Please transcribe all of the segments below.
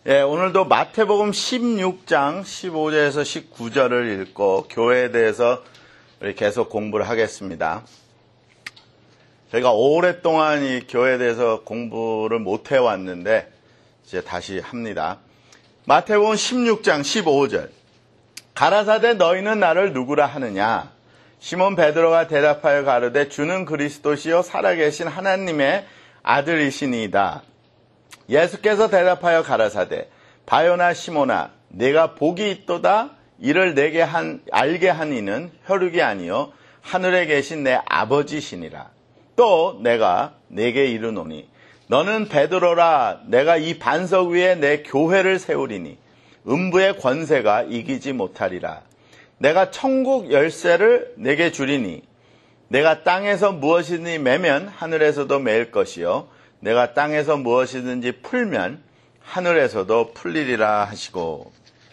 예, 오늘도 마태복음 16장 15절에서 19절을 읽고 교회에 대해서 우리 계속 공부를 하겠습니다. 저희가 오랫동안 이 교회에 대해서 공부를 못 해왔는데 이제 다시 합니다. 마태복음 16장 15절. 가라사대 너희는 나를 누구라 하느냐? 시몬 베드로가 대답하여 가로되 주는 그리스도시요 살아계신 하나님의 아들이시니이다. 예수께서 대답하여 가라사대 바요나 시몬아 내가 복이 있도다. 이를 내게 알게 한 이는 혈육이 아니요 하늘에 계신 내 아버지시니라. 또 내가 내게 이르노니 너는 베드로라. 내가 이 반석 위에 내 교회를 세우리니 음부의 권세가 이기지 못하리라. 내가 천국 열쇠를 내게 주리니 내가 땅에서 무엇이든지 매면 하늘에서도 매일 것이요 내가 땅에서 무엇이든지 풀면 하늘에서도 풀리리라 하시고,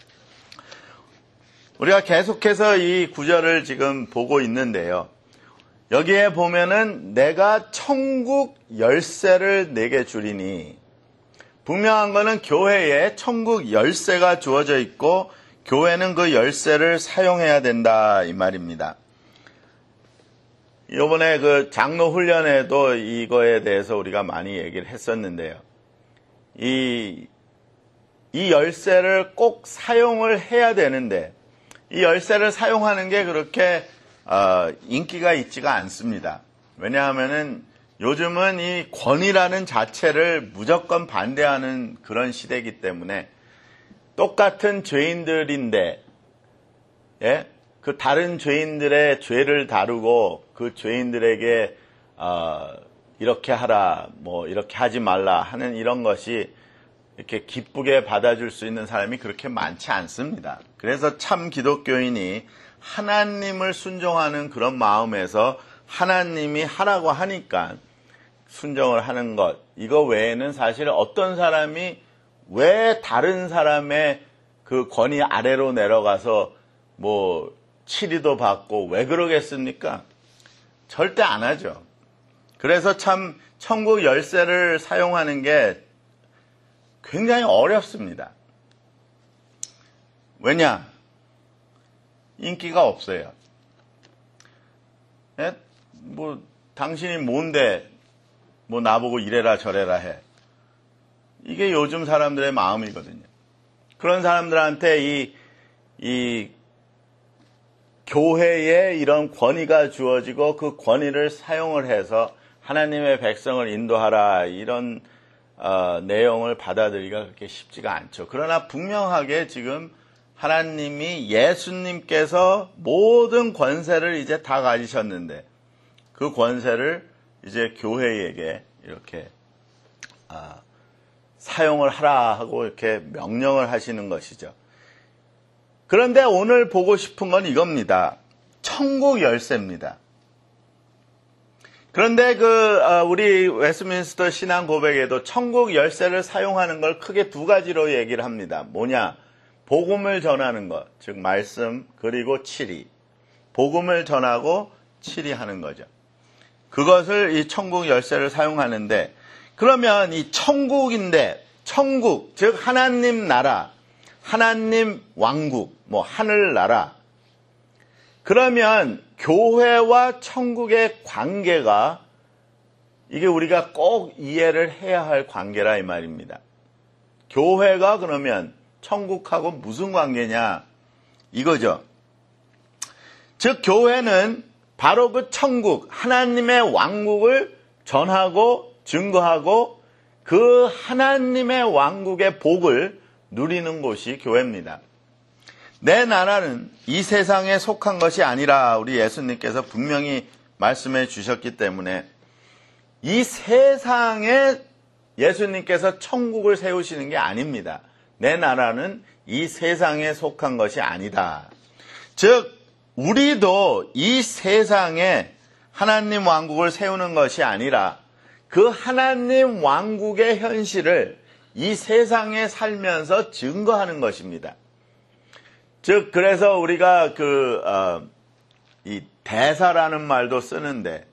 우리가 계속해서 이 구절을 지금 보고 있는데요. 여기에 보면은 내가 천국 열쇠를 내게 주리니, 분명한 거는 교회에 천국 열쇠가 주어져 있고 교회는 그 열쇠를 사용해야 된다 이 말입니다. 이번에 그 장로 훈련에도 이거에 대해서 우리가 많이 얘기를 했었는데요. 이 열쇠를 꼭 사용을 해야 되는데 이 열쇠를 사용하는 게 그렇게 인기가 있지가 않습니다. 왜냐하면은 요즘은 이 권위라는 자체를 무조건 반대하는 그런 시대이기 때문에 똑같은 죄인들인데, 예? 그 다른 죄인들의 죄를 다루고 그 죄인들에게 이렇게 하라, 뭐 이렇게 하지 말라 하는 이런 것이 이렇게 기쁘게 받아줄 수 있는 사람이 그렇게 많지 않습니다. 그래서 참 기독교인이 하나님을 순종하는 그런 마음에서 하나님이 하라고 하니까 순종을 하는 것, 이거 외에는 사실 어떤 사람이 왜 다른 사람의 그 권위 아래로 내려가서 뭐 치리도 받고 왜 그러겠습니까? 절대 안 하죠. 그래서 참 천국 열쇠를 사용하는 게 굉장히 어렵습니다. 왜냐? 인기가 없어요. 예? 뭐 당신이 뭔데 뭐 나보고 이래라 저래라 해. 이게 요즘 사람들의 마음이거든요. 그런 사람들한테 이 교회에 이런 권위가 주어지고 그 권위를 사용을 해서 하나님의 백성을 인도하라 이런 내용을 받아들이기가 그렇게 쉽지가 않죠. 그러나 분명하게 지금 하나님이 예수님께서 모든 권세를 이제 다 가지셨는데 그 권세를 이제 교회에게 이렇게 사용을 하라 하고 이렇게 명령을 하시는 것이죠. 그런데 오늘 보고 싶은 건 이겁니다. 천국 열쇠입니다. 그런데 우리 웨스트민스터 신앙 고백에도 천국 열쇠를 사용하는 걸 크게 두 가지로 얘기를 합니다. 뭐냐? 복음을 전하는 것, 즉 말씀 그리고 치리. 복음을 전하고 치리하는 거죠. 그것을 이 천국 열쇠를 사용하는데, 그러면 이 천국인데, 천국, 즉 하나님 나라, 하나님 왕국, 뭐 하늘나라. 그러면 교회와 천국의 관계가 이게 우리가 꼭 이해를 해야 할 관계라 이 말입니다. 교회가 그러면 천국하고 무슨 관계냐 이거죠. 즉 교회는 바로 그 천국, 하나님의 왕국을 전하고 증거하고 그 하나님의 왕국의 복을 누리는 곳이 교회입니다. 내 나라는 이 세상에 속한 것이 아니라 우리 예수님께서 분명히 말씀해 주셨기 때문에 이 세상에 예수님께서 천국을 세우시는 게 아닙니다. 내 나라는 이 세상에 속한 것이 아니다. 즉 우리도 이 세상에 하나님 왕국을 세우는 것이 아니라 그 하나님 왕국의 현실을 이 세상에 살면서 증거하는 것입니다. 즉 그래서 우리가 이 대사라는 말도 쓰는데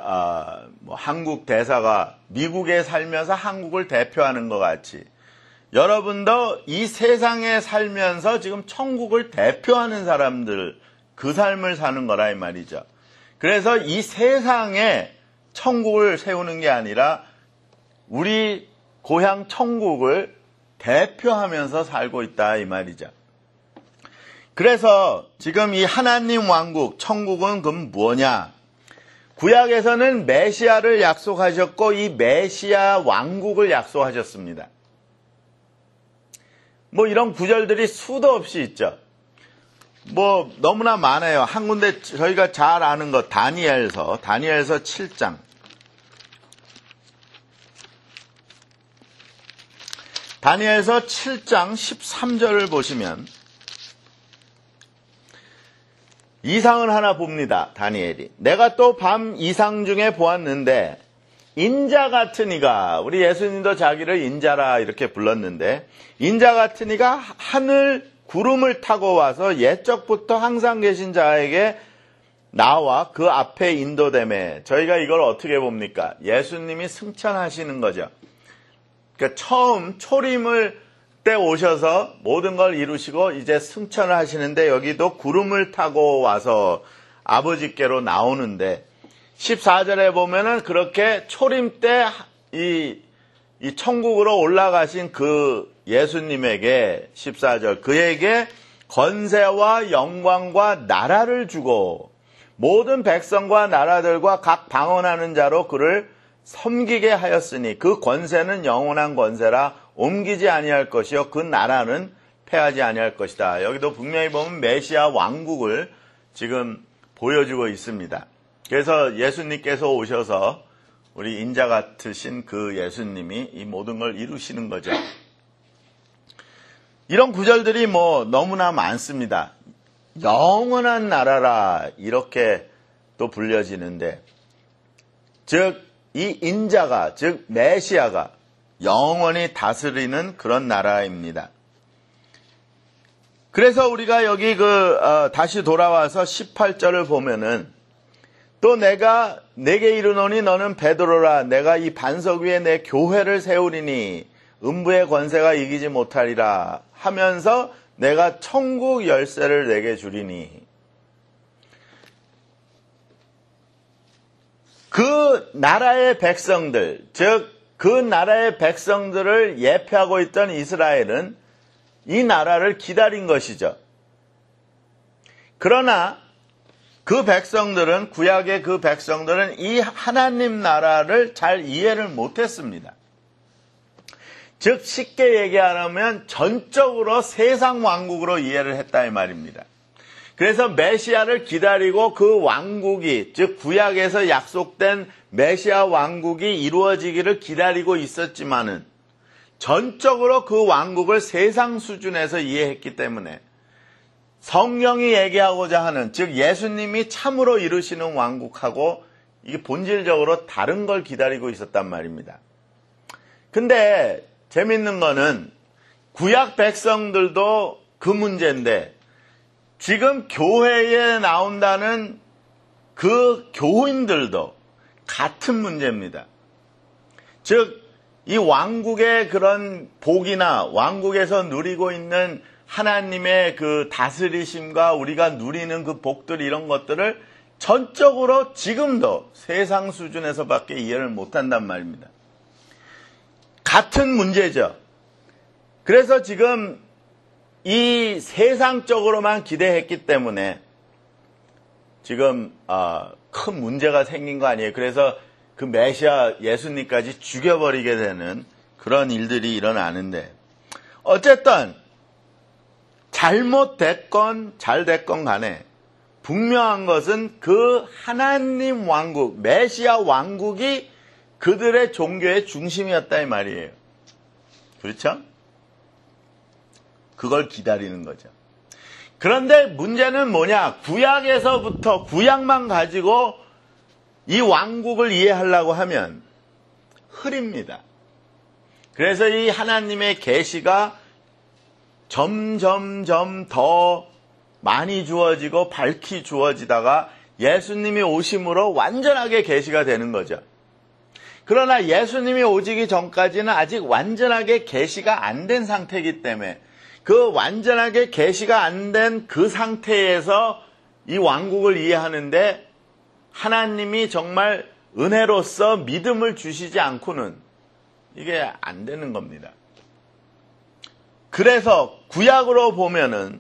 우리가 뭐 한국 대사가 미국에 살면서 한국을 대표하는 것 같이 여러분도 이 세상에 살면서 지금 천국을 대표하는 사람들, 그 삶을 사는 거라 이 말이죠. 그래서 이 세상에 천국을 세우는 게 아니라 우리 고향 천국을 대표하면서 살고 있다 이 말이죠. 그래서 지금 이 하나님 왕국, 천국은 그럼 뭐냐? 구약에서는 메시아를 약속하셨고 이 메시아 왕국을 약속하셨습니다. 뭐 이런 구절들이 수도 없이 있죠. 뭐 너무나 많아요. 한 군데 저희가 잘 아는 것, 다니엘서 7장. 다니엘서 7장 13절을 보시면 이상을 하나 봅니다. 다니엘이. 내가 또 밤 이상 중에 보았는데 인자 같은 이가, 우리 예수님도 자기를 인자라 이렇게 불렀는데, 인자 같은 이가 하늘 구름을 타고 와서 옛적부터 항상 계신 자에게 나와 그 앞에 인도됨에, 저희가 이걸 어떻게 봅니까? 예수님이 승천하시는 거죠. 그러니까 처음 초림을 때 오셔서 모든 걸 이루시고 이제 승천을 하시는데, 여기도 구름을 타고 와서 아버지께로 나오는데, 14절에 보면은 그렇게 초림 때 이 천국으로 올라가신 그 예수님에게 14절, 그에게 권세와 영광과 나라를 주고 모든 백성과 나라들과 각 방언하는 자로 그를 섬기게 하였으니 그 권세는 영원한 권세라 옮기지 아니할 것이요 그 나라는 패하지 아니할 것이다. 여기도 분명히 보면 메시아 왕국을 지금 보여주고 있습니다. 그래서 예수님께서 오셔서 우리 인자 같으신 그 예수님이 이 모든 걸 이루시는 거죠. 이런 구절들이 뭐 너무나 많습니다. 영원한 나라라 이렇게 또 불려지는데, 즉 이 인자가, 즉 메시아가 영원히 다스리는 그런 나라입니다. 그래서 우리가 여기 다시 돌아와서 18절을 보면은, 또 내가 내게 이르노니 너는 베드로라, 내가 이 반석 위에 내 교회를 세우리니 음부의 권세가 이기지 못하리라 하면서 내가 천국 열쇠를 내게 주리니, 그 나라의 백성들, 즉 그 나라의 백성들을 예표하고 있던 이스라엘은 이 나라를 기다린 것이죠. 그러나 그 백성들은, 구약의 그 백성들은 이 하나님 나라를 잘 이해를 못했습니다. 즉 쉽게 얘기하면 전적으로 세상 왕국으로 이해를 했다 이 말입니다. 그래서 메시아를 기다리고 그 왕국이, 즉 구약에서 약속된 메시아 왕국이 이루어지기를 기다리고 있었지만은 전적으로 그 왕국을 세상 수준에서 이해했기 때문에 성경이 얘기하고자 하는, 즉 예수님이 참으로 이루시는 왕국하고 이게 본질적으로 다른 걸 기다리고 있었단 말입니다. 근데 재밌는 거는 구약 백성들도 그 문제인데 지금 교회에 나온다는 그 교인들도 같은 문제입니다. 즉 이 왕국의 그런 복이나 왕국에서 누리고 있는 하나님의 그 다스리심과 우리가 누리는 그 복들, 이런 것들을 전적으로 지금도 세상 수준에서밖에 이해를 못한단 말입니다. 같은 문제죠. 그래서 지금 이 세상적으로만 기대했기 때문에 지금 큰 문제가 생긴 거 아니에요. 그래서 그 메시아 예수님까지 죽여버리게 되는 그런 일들이 일어나는데, 어쨌든 잘못됐건 잘됐건 간에 분명한 것은 그 하나님 왕국, 메시아 왕국이 그들의 종교의 중심이었다 이 말이에요. 그렇죠? 그걸 기다리는 거죠. 그런데 문제는 뭐냐? 구약에서부터 구약만 가지고 이 왕국을 이해하려고 하면 흐립니다. 그래서 이 하나님의 계시가 점점점 더 많이 주어지고 밝히 주어지다가 예수님이 오심으로 완전하게 계시가 되는 거죠. 그러나 예수님이 오시기 전까지는 아직 완전하게 계시가 안 된 상태이기 때문에 그 완전하게 계시가 안 된 그 상태에서 이 왕국을 이해하는데 하나님이 정말 은혜로서 믿음을 주시지 않고는 이게 안 되는 겁니다. 그래서 구약으로 보면은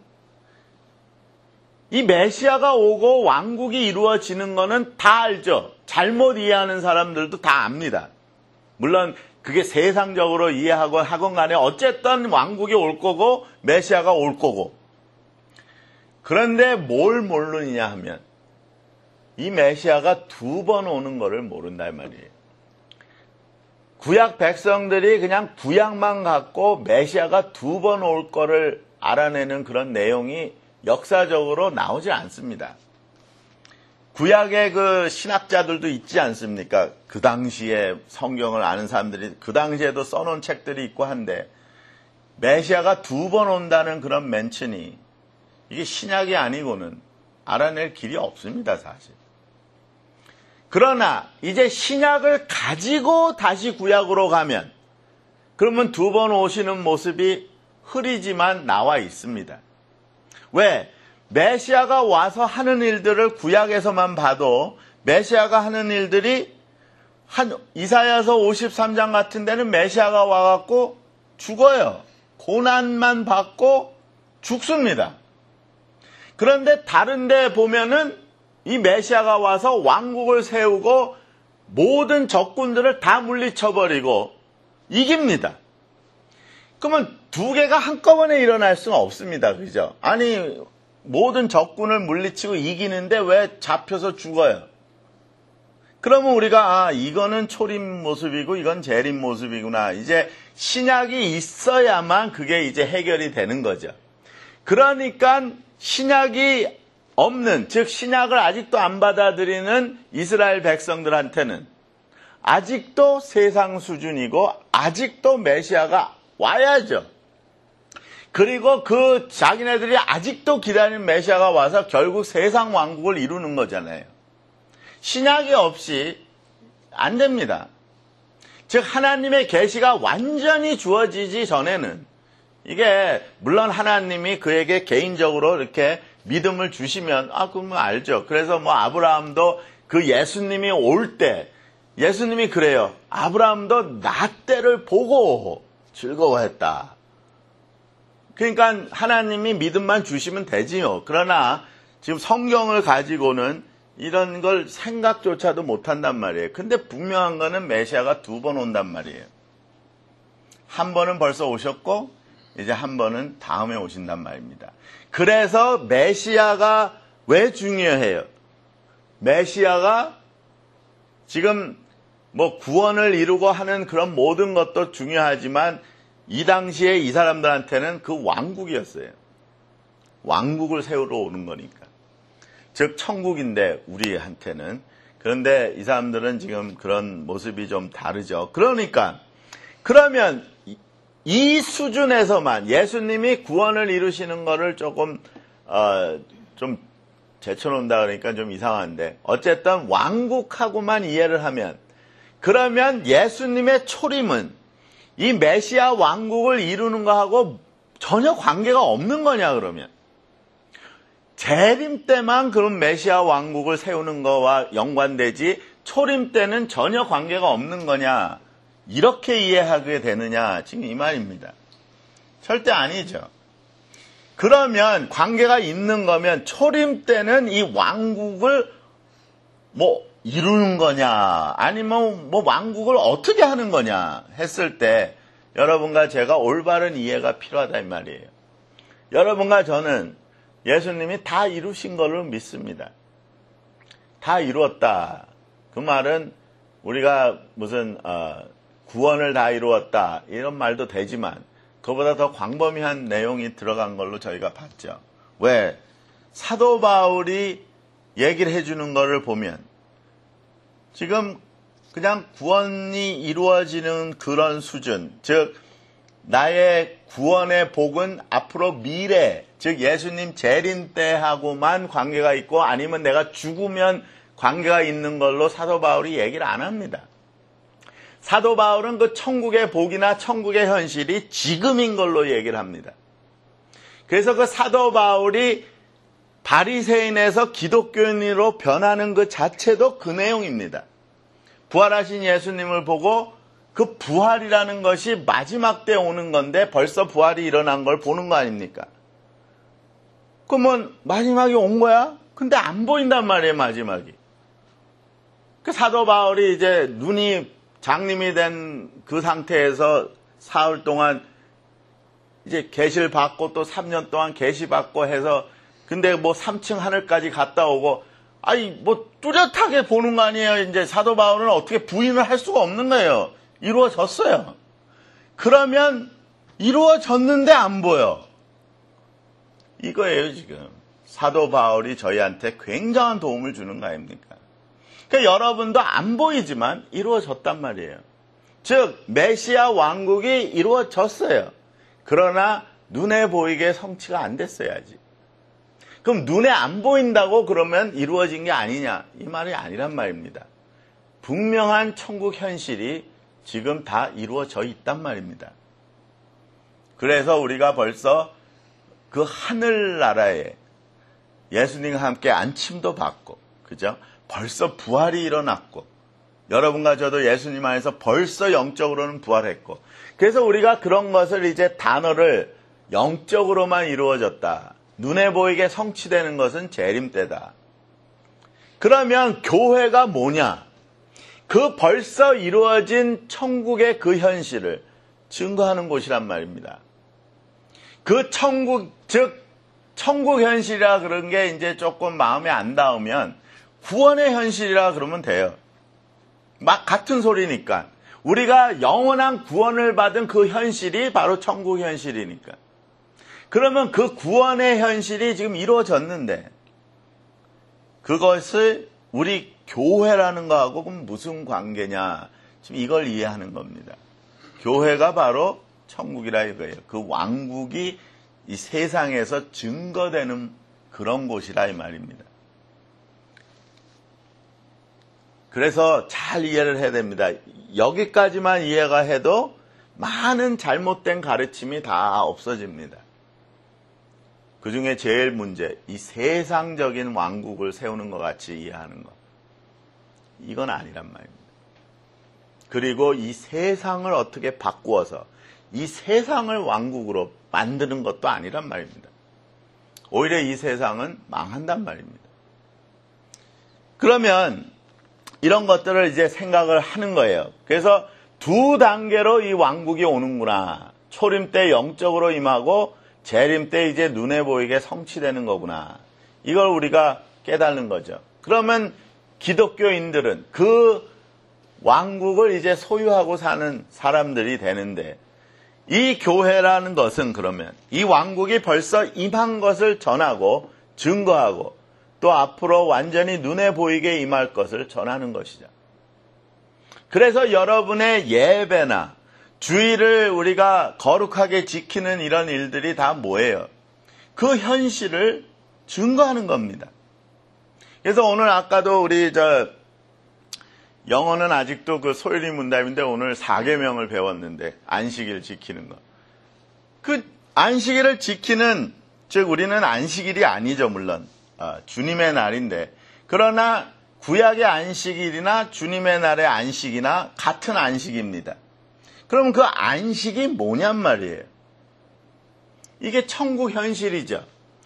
이 메시아가 오고 왕국이 이루어지는 거는 다 알죠. 잘못 이해하는 사람들도 다 압니다. 물론 그게 세상적으로 이해하건 하건 간에 어쨌든 왕국이 올 거고 메시아가 올 거고. 그런데 뭘 모르느냐 하면 이 메시아가 2번 오는 거를 모른다 이 말이에요. 구약 백성들이 그냥 구약만 갖고 메시아가 2번 올 거를 알아내는 그런 내용이 역사적으로 나오지 않습니다. 구약의 그 신학자들도 있지 않습니까? 그 당시에 성경을 아는 사람들이 그 당시에도 써놓은 책들이 있고 한데 메시아가 2번 온다는 그런 멘션이 이게 신약이 아니고는 알아낼 길이 없습니다, 사실. 그러나 이제 신약을 가지고 다시 구약으로 가면 그러면 2번 오시는 모습이 흐리지만 나와 있습니다. 왜? 메시아가 와서 하는 일들을 구약에서만 봐도 메시아가 하는 일들이 한 이사야서 53장 같은 데는 메시아가 와갖고 죽어요. 고난만 받고 죽습니다. 그런데 다른 데 보면은 이 메시아가 와서 왕국을 세우고 모든 적군들을 다 물리쳐버리고 이깁니다. 그러면 2개가 한꺼번에 일어날 수는 없습니다. 그죠? 아니 모든 적군을 물리치고 이기는데 왜 잡혀서 죽어요? 그러면 우리가 이거는 초림 모습이고 이건 재림 모습이구나. 이제 신약이 있어야만 그게 이제 해결이 되는 거죠. 그러니까 신약이 없는, 즉 신약을 아직도 안 받아들이는 이스라엘 백성들한테는 아직도 세상 수준이고 아직도 메시아가 와야죠. 그리고 그 자기네들이 아직도 기다리는 메시아가 와서 결국 세상 왕국을 이루는 거잖아요. 신약이 없이 안 됩니다. 즉 하나님의 계시가 완전히 주어지지 전에는 이게 물론 하나님이 그에게 개인적으로 이렇게 믿음을 주시면 그러면 알죠. 그래서 아브라함도 그 예수님이 올 때 예수님이 그래요. 아브라함도 나 때를 보고 즐거워했다. 그러니까 하나님이 믿음만 주시면 되지요. 그러나 지금 성경을 가지고는 이런 걸 생각조차도 못한단 말이에요. 근데 분명한 거는 메시아가 2번 온단 말이에요. 한 번은 벌써 오셨고 이제 한 번은 다음에 오신단 말입니다. 그래서 메시아가 왜 중요해요? 메시아가 지금 구원을 이루고 하는 그런 모든 것도 중요하지만 이 당시에 이 사람들한테는 그 왕국이었어요. 왕국을 세우러 오는 거니까. 즉 천국인데 우리한테는. 그런데 이 사람들은 지금 그런 모습이 좀 다르죠. 그러면 이 수준에서만 예수님이 구원을 이루시는 거를 조금 좀 제쳐놓는다 그러니까 좀 이상한데 어쨌든 왕국하고만 이해를 하면 그러면 예수님의 초림은 이 메시아 왕국을 이루는 거하고 전혀 관계가 없는 거냐 그러면 재림 때만 그럼 메시아 왕국을 세우는 거와 연관되지 초림 때는 전혀 관계가 없는 거냐 이렇게 이해하게 되느냐 지금 이 말입니다. 절대 아니죠. 그러면 관계가 있는 거면 초림 때는 이 왕국을 이루는 거냐 아니면 왕국을 어떻게 하는 거냐 했을 때 여러분과 제가 올바른 이해가 필요하다 이 말이에요. 여러분과 저는 예수님이 다 이루신 걸로 믿습니다. 다 이루었다. 그 말은 우리가 무슨 구원을 다 이루었다 이런 말도 되지만 그보다 더 광범위한 내용이 들어간 걸로 저희가 봤죠. 왜? 사도 바울이 얘기를 해주는 거를 보면 지금 그냥 구원이 이루어지는 그런 수준, 즉 나의 구원의 복은 앞으로 미래, 즉 예수님 재림 때하고만 관계가 있고 아니면 내가 죽으면 관계가 있는 걸로 사도 바울이 얘기를 안 합니다. 사도 바울은 그 천국의 복이나 천국의 현실이 지금인 걸로 얘기를 합니다. 그래서 그 사도 바울이 바리새인에서 기독교인으로 변하는 그 자체도 그 내용입니다. 부활하신 예수님을 보고 그 부활이라는 것이 마지막 때 오는 건데 벌써 부활이 일어난 걸 보는 거 아닙니까? 그러면 마지막이 온 거야? 근데 안 보인단 말이에요, 마지막이. 그 사도 바울이 이제 눈이 장님이 된 그 상태에서 사흘 동안 이제 계시를 받고 또 3년 동안 계시 받고 해서 근데 뭐 3층 하늘까지 갔다 오고 아니 뭐 뚜렷하게 보는 거 아니에요. 이제 사도 바울은 어떻게 부인을 할 수가 없는 거예요. 이루어졌어요. 그러면 이루어졌는데 안 보여. 이거예요, 지금. 사도 바울이 저희한테 굉장한 도움을 주는 거 아닙니까? 그러니까 여러분도 안 보이지만 이루어졌단 말이에요. 즉 메시아 왕국이 이루어졌어요. 그러나 눈에 보이게 성취가 안 됐어야지. 그럼 눈에 안 보인다고 그러면 이루어진 게 아니냐? 이 말이 아니란 말입니다. 분명한 천국 현실이 지금 다 이루어져 있단 말입니다. 그래서 우리가 벌써 그 하늘나라에 예수님과 함께 안침도 받고, 그죠? 벌써 부활이 일어났고, 여러분과 저도 예수님 안에서 벌써 영적으로는 부활했고, 그래서 우리가 그런 것을 이제 단어를 영적으로만 이루어졌다. 눈에 보이게 성취되는 것은 재림 때다. 그러면 교회가 뭐냐? 그 벌써 이루어진 천국의 그 현실을 증거하는 곳이란 말입니다. 그 천국, 즉 천국 현실이라 그런 게 이제 조금 마음에 안 닿으면 구원의 현실이라 그러면 돼요. 막 같은 소리니까. 우리가 영원한 구원을 받은 그 현실이 바로 천국 현실이니까. 그러면 그 구원의 현실이 지금 이루어졌는데 그것을 우리 교회라는 거하고 무슨 관계냐. 지금 이걸 이해하는 겁니다. 교회가 바로 천국이라 이거예요. 그 왕국이 이 세상에서 증거되는 그런 곳이라 이 말입니다. 그래서 잘 이해를 해야 됩니다. 여기까지만 이해가 해도 많은 잘못된 가르침이 다 없어집니다. 그 중에 제일 문제, 이 세상적인 왕국을 세우는 것 같이 이해하는 것. 이건 아니란 말입니다. 그리고 이 세상을 어떻게 바꾸어서 이 세상을 왕국으로 만드는 것도 아니란 말입니다. 오히려 이 세상은 망한단 말입니다. 그러면 이런 것들을 이제 생각을 하는 거예요. 그래서 두 단계로 이 왕국이 오는구나. 초림 때 영적으로 임하고 재림 때 이제 눈에 보이게 성취되는 거구나. 이걸 우리가 깨닫는 거죠. 그러면 기독교인들은 그 왕국을 이제 소유하고 사는 사람들이 되는데 이 교회라는 것은 그러면 이 왕국이 벌써 임한 것을 전하고 증거하고 또 앞으로 완전히 눈에 보이게 임할 것을 전하는 것이죠. 그래서 여러분의 예배나 주의를 우리가 거룩하게 지키는 이런 일들이 다 뭐예요? 그 현실을 증거하는 겁니다. 그래서 오늘 아까도 우리 영어는 아직도 그 소율이 문답인데 오늘 4계명을 배웠는데 안식일 지키는 것. 그 안식일을 지키는, 즉 우리는 안식일이 아니죠, 물론. 주님의 날인데. 그러나 구약의 안식일이나 주님의 날의 안식이나 같은 안식입니다. 그럼 그 안식이 뭐냔 말이에요. 이게 천국 현실이죠.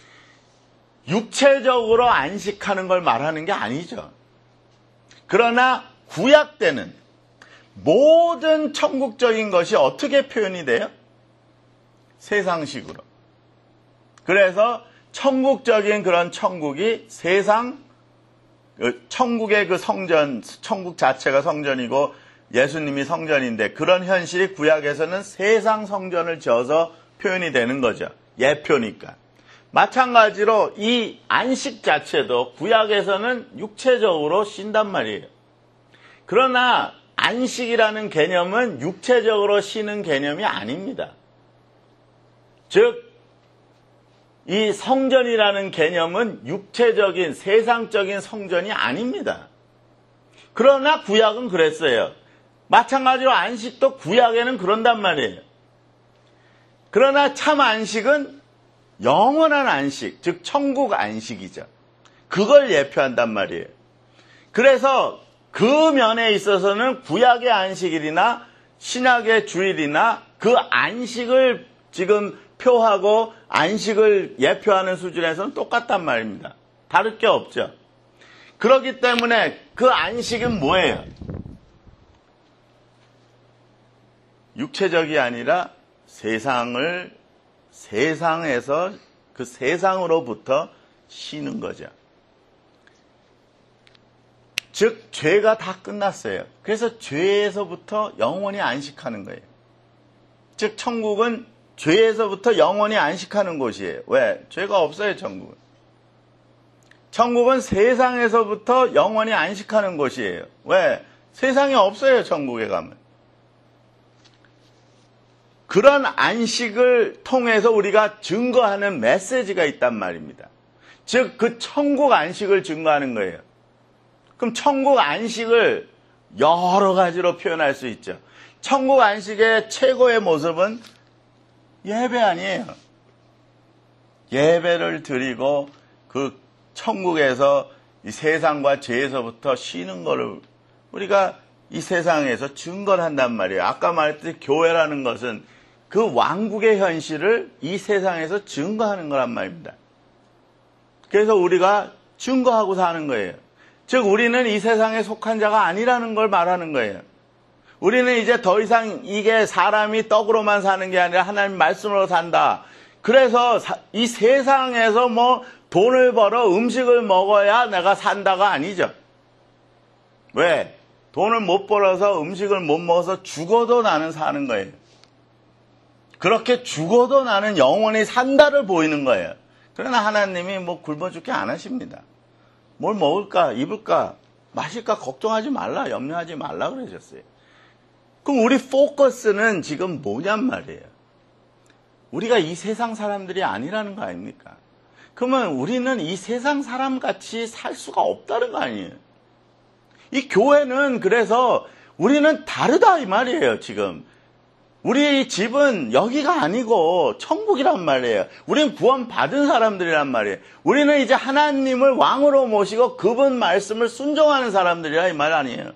육체적으로 안식하는 걸 말하는 게 아니죠. 그러나 구약 때는 모든 천국적인 것이 어떻게 표현이 돼요? 세상식으로. 그래서 천국적인 그런 천국이 세상, 천국의 그 성전, 천국 자체가 성전이고 예수님이 성전인데 그런 현실이 구약에서는 세상 성전을 지어서 표현이 되는 거죠. 예표니까. 마찬가지로 이 안식 자체도 구약에서는 육체적으로 쉰단 말이에요. 그러나 안식이라는 개념은 육체적으로 쉬는 개념이 아닙니다. 즉, 이 성전이라는 개념은 육체적인 세상적인 성전이 아닙니다. 그러나 구약은 그랬어요. 마찬가지로 안식도 구약에는 그런단 말이에요. 그러나 참 안식은 영원한 안식, 즉 천국 안식이죠. 그걸 예표한단 말이에요. 그래서 그 면에 있어서는 구약의 안식일이나 신약의 주일이나 그 안식을 지금 표하고 안식을 예표하는 수준에서는 똑같단 말입니다. 다를 게 없죠. 그렇기 때문에 그 안식은 뭐예요? 육체적이 아니라 세상에서 그 세상으로부터 쉬는 거죠. 즉 죄가 다 끝났어요. 그래서 죄에서부터 영원히 안식하는 거예요. 즉 천국은 죄에서부터 영원히 안식하는 곳이에요. 왜? 죄가 없어요, 천국은. 천국은 세상에서부터 영원히 안식하는 곳이에요. 왜? 세상이 없어요, 천국에 가면. 그런 안식을 통해서 우리가 증거하는 메시지가 있단 말입니다. 즉, 그 천국 안식을 증거하는 거예요. 그럼 천국 안식을 여러 가지로 표현할 수 있죠. 천국 안식의 최고의 모습은 예배 아니에요. 예배를 드리고 그 천국에서 이 세상과 죄에서부터 쉬는 거를 우리가 이 세상에서 증거를 한단 말이에요. 아까 말했듯이 교회라는 것은 그 왕국의 현실을 이 세상에서 증거하는 거란 말입니다. 그래서 우리가 증거하고 사는 거예요. 즉 우리는 이 세상에 속한 자가 아니라는 걸 말하는 거예요. 우리는 이제 더 이상 이게 사람이 떡으로만 사는 게 아니라 하나님 말씀으로 산다. 그래서 이 세상에서 뭐 돈을 벌어 음식을 먹어야 내가 산다가 아니죠. 왜? 돈을 못 벌어서 음식을 못 먹어서 죽어도 나는 사는 거예요. 그렇게 죽어도 나는 영원히 산다를 보이는 거예요. 그러나 하나님이 뭐 굶어 죽게 안 하십니다. 뭘 먹을까, 입을까, 마실까 걱정하지 말라, 염려하지 말라 그러셨어요. 그럼 우리 포커스는 지금 뭐냔 말이에요. 우리가 이 세상 사람들이 아니라는 거 아닙니까? 그러면 우리는 이 세상 사람같이 살 수가 없다는 거 아니에요. 이 교회는 그래서 우리는 다르다 이 말이에요, 지금. 우리 집은 여기가 아니고 천국이란 말이에요. 우리는 구원 받은 사람들이란 말이에요. 우리는 이제 하나님을 왕으로 모시고 그분 말씀을 순종하는 사람들이라 이 말 아니에요.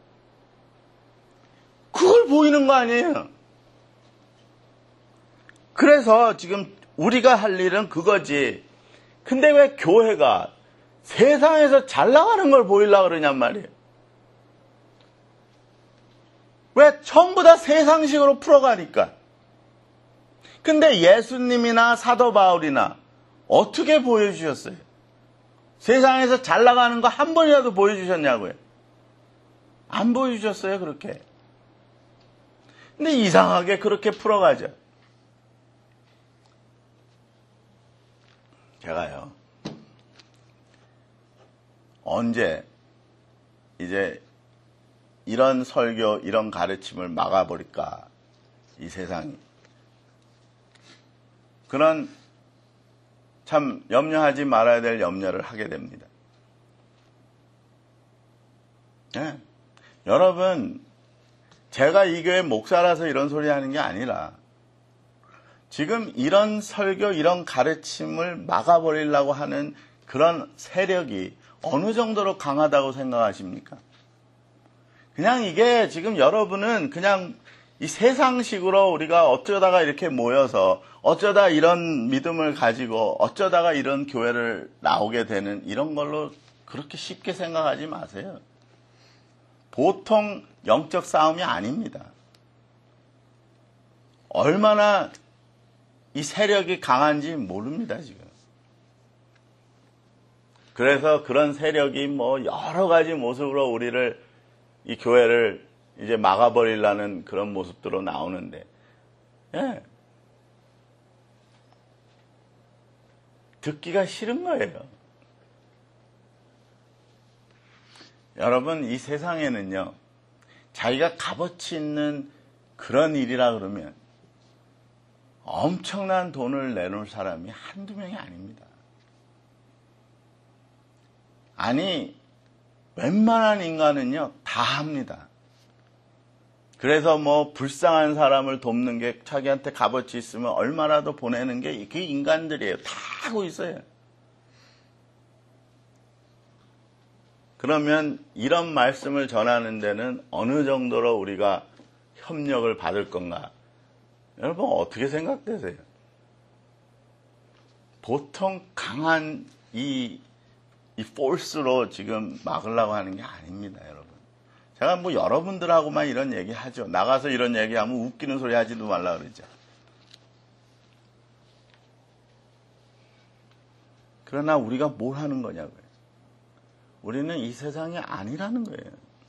그걸 보이는 거 아니에요. 그래서 지금 우리가 할 일은 그거지. 근데 왜 교회가 세상에서 잘 나가는 걸 보이려고 그러냔 말이에요. 왜? 전부 다 세상식으로 풀어가니까. 근데 예수님이나 사도 바울이나 어떻게 보여주셨어요? 세상에서 잘 나가는 거 한 번이라도 보여주셨냐고요? 안 보여주셨어요, 그렇게. 근데 이상하게 그렇게 풀어가죠. 제가요, 언제 이제 이런 설교, 이런 가르침을 막아버릴까, 이 세상이. 그런 참 염려하지 말아야 될 염려를 하게 됩니다. 네. 여러분, 제가 이 교회 목사라서 이런 소리 하는 게 아니라 지금 이런 설교, 이런 가르침을 막아버리려고 하는 그런 세력이 어느 정도로 강하다고 생각하십니까? 그냥 이게 지금 여러분은 그냥 이 세상식으로 우리가 어쩌다가 이렇게 모여서 어쩌다 이런 믿음을 가지고 어쩌다가 이런 교회를 나오게 되는 이런 걸로 그렇게 쉽게 생각하지 마세요. 보통 영적 싸움이 아닙니다. 얼마나 이 세력이 강한지 모릅니다, 지금. 그래서 그런 세력이 뭐 여러 가지 모습으로 우리를, 이 교회를 이제 막아버리려는 그런 모습들로 나오는데, 예. 듣기가 싫은 거예요. 여러분, 이 세상에는요, 자기가 값어치 있는 그런 일이라 그러면 엄청난 돈을 내놓을 사람이 한두 명이 아닙니다. 아니, 웬만한 인간은요, 다 합니다. 그래서 뭐 불쌍한 사람을 돕는 게 자기한테 값어치 있으면 얼마라도 보내는 게 이게 인간들이에요. 다 하고 있어요. 그러면 이런 말씀을 전하는 데는 어느 정도로 우리가 협력을 받을 건가? 여러분 어떻게 생각되세요? 보통 강한 이 포스로 지금 막으려고 하는 게 아닙니다, 여러분. 제가 뭐 여러분들하고만 이런 얘기 하죠. 나가서 이런 얘기하면 웃기는 소리 하지도 말라 그러죠. 그러나 우리가 뭘 하는 거냐고요. 우리는 이 세상이 아니라는 거예요.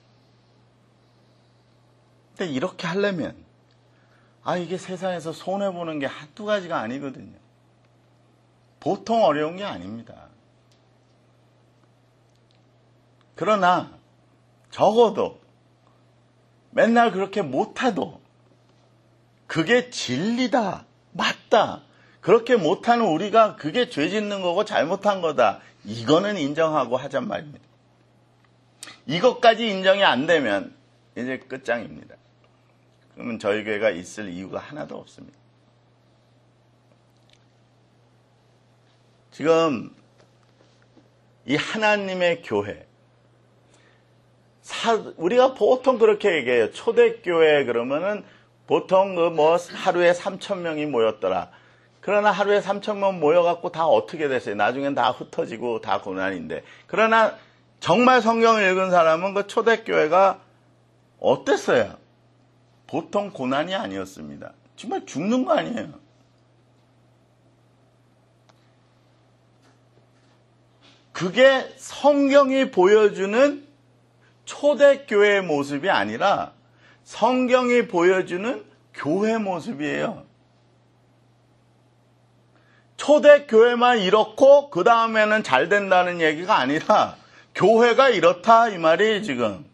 근데 이렇게 하려면 이게 세상에서 손해보는 게 한두 가지가 아니거든요. 보통 어려운 게 아닙니다. 그러나 적어도 맨날 그렇게 못해도 그게 진리다, 맞다. 그렇게 못하는 우리가 그게 죄 짓는 거고 잘못한 거다. 이거는 인정하고 하잔 말입니다. 이것까지 인정이 안 되면 이제 끝장입니다. 그러면 저희 교회가 있을 이유가 하나도 없습니다. 지금 이 하나님의 교회, 우리가 보통 그렇게 얘기해요. 초대교회 그러면은 보통 하루에 3,000명이 모였더라. 그러나 하루에 3,000명 모여갖고 다 어떻게 됐어요? 나중엔 다 흩어지고 다 고난인데. 그러나 정말 성경을 읽은 사람은 그 초대교회가 어땠어요? 보통 고난이 아니었습니다. 정말 죽는 거 아니에요. 그게 성경이 보여주는 초대교회의 모습이 아니라 성경이 보여주는 교회 모습이에요. 초대교회만 이렇고 그 다음에는 잘 된다는 얘기가 아니라 교회가 이렇다 이 말이 지금.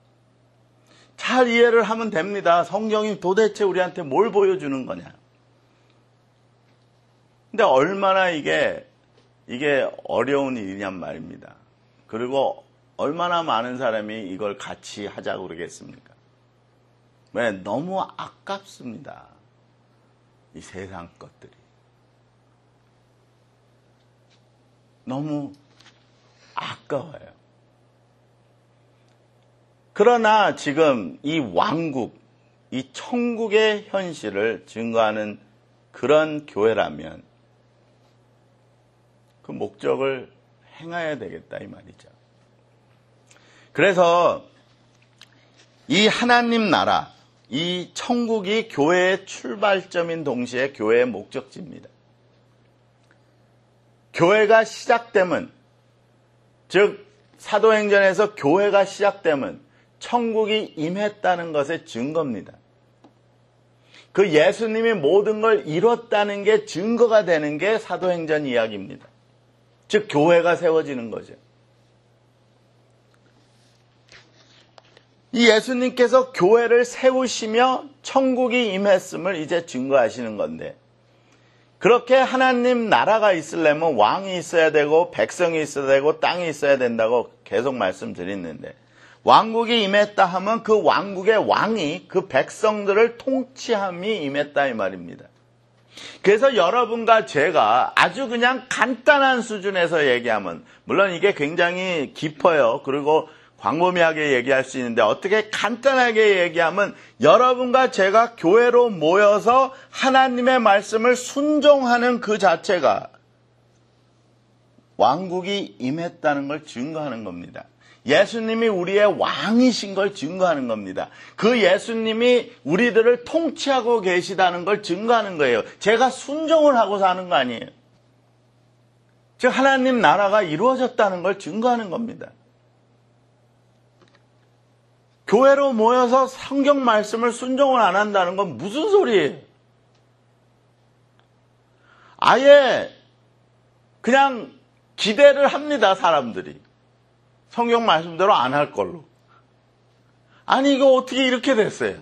잘 이해를 하면 됩니다. 성경이 도대체 우리한테 뭘 보여주는 거냐. 근데 얼마나 이게 어려운 일이냔 말입니다. 그리고 얼마나 많은 사람이 이걸 같이 하자고 그러겠습니까? 왜? 너무 아깝습니다. 이 세상 것들이. 너무 아까워요. 그러나 지금 이 왕국, 이 천국의 현실을 증거하는 그런 교회라면 그 목적을 행해야 되겠다 이 말이죠. 그래서 이 하나님 나라, 이 천국이 교회의 출발점인 동시에 교회의 목적지입니다. 교회가 시작되면, 즉 사도행전에서 교회가 시작되면 천국이 임했다는 것의 증거입니다. 그 예수님이 모든 걸 이뤘다는 게 증거가 되는 게 사도행전 이야기입니다. 즉 교회가 세워지는 거죠. 이 예수님께서 교회를 세우시며 천국이 임했음을 이제 증거하시는 건데, 그렇게 하나님 나라가 있으려면 왕이 있어야 되고 백성이 있어야 되고 땅이 있어야 된다고 계속 말씀드렸는데, 왕국이 임했다 하면 그 왕국의 왕이 그 백성들을 통치함이 임했다 이 말입니다. 그래서 여러분과 제가 아주 그냥 간단한 수준에서 얘기하면, 물론 이게 굉장히 깊어요. 그리고 광범위하게 얘기할 수 있는데, 어떻게 간단하게 얘기하면 여러분과 제가 교회로 모여서 하나님의 말씀을 순종하는 그 자체가 왕국이 임했다는 걸 증거하는 겁니다. 예수님이 우리의 왕이신 걸 증거하는 겁니다. 그 예수님이 우리들을 통치하고 계시다는 걸 증거하는 거예요. 제가 순종을 하고 사는 거 아니에요. 즉 하나님 나라가 이루어졌다는 걸 증거하는 겁니다. 교회로 모여서 성경 말씀을 순종을 안 한다는 건 무슨 소리예요? 아예 그냥 기대를 합니다, 사람들이. 성경 말씀대로 안 할 걸로. 아니, 이거 어떻게 이렇게 됐어요?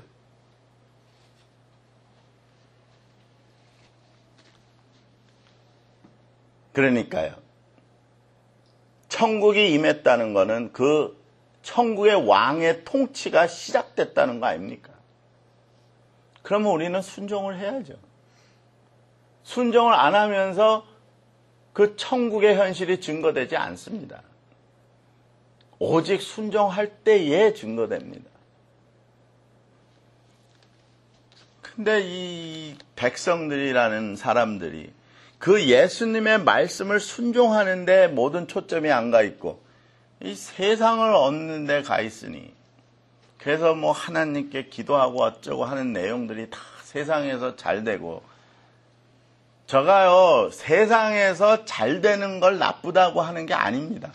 그러니까요. 천국이 임했다는 거는 그 천국의 왕의 통치가 시작됐다는 거 아닙니까? 그러면 우리는 순종을 해야죠. 순종을 안 하면서 그 천국의 현실이 증거되지 않습니다. 오직 순종할 때에 증거됩니다. 근데 이 백성들이라는 사람들이 그 예수님의 말씀을 순종하는데 모든 초점이 안 가 있고 이 세상을 얻는 데 가 있으니, 그래서 뭐 하나님께 기도하고 어쩌고 하는 내용들이 다 세상에서 잘 되고, 제가요 세상에서 잘 되는 걸 나쁘다고 하는 게 아닙니다.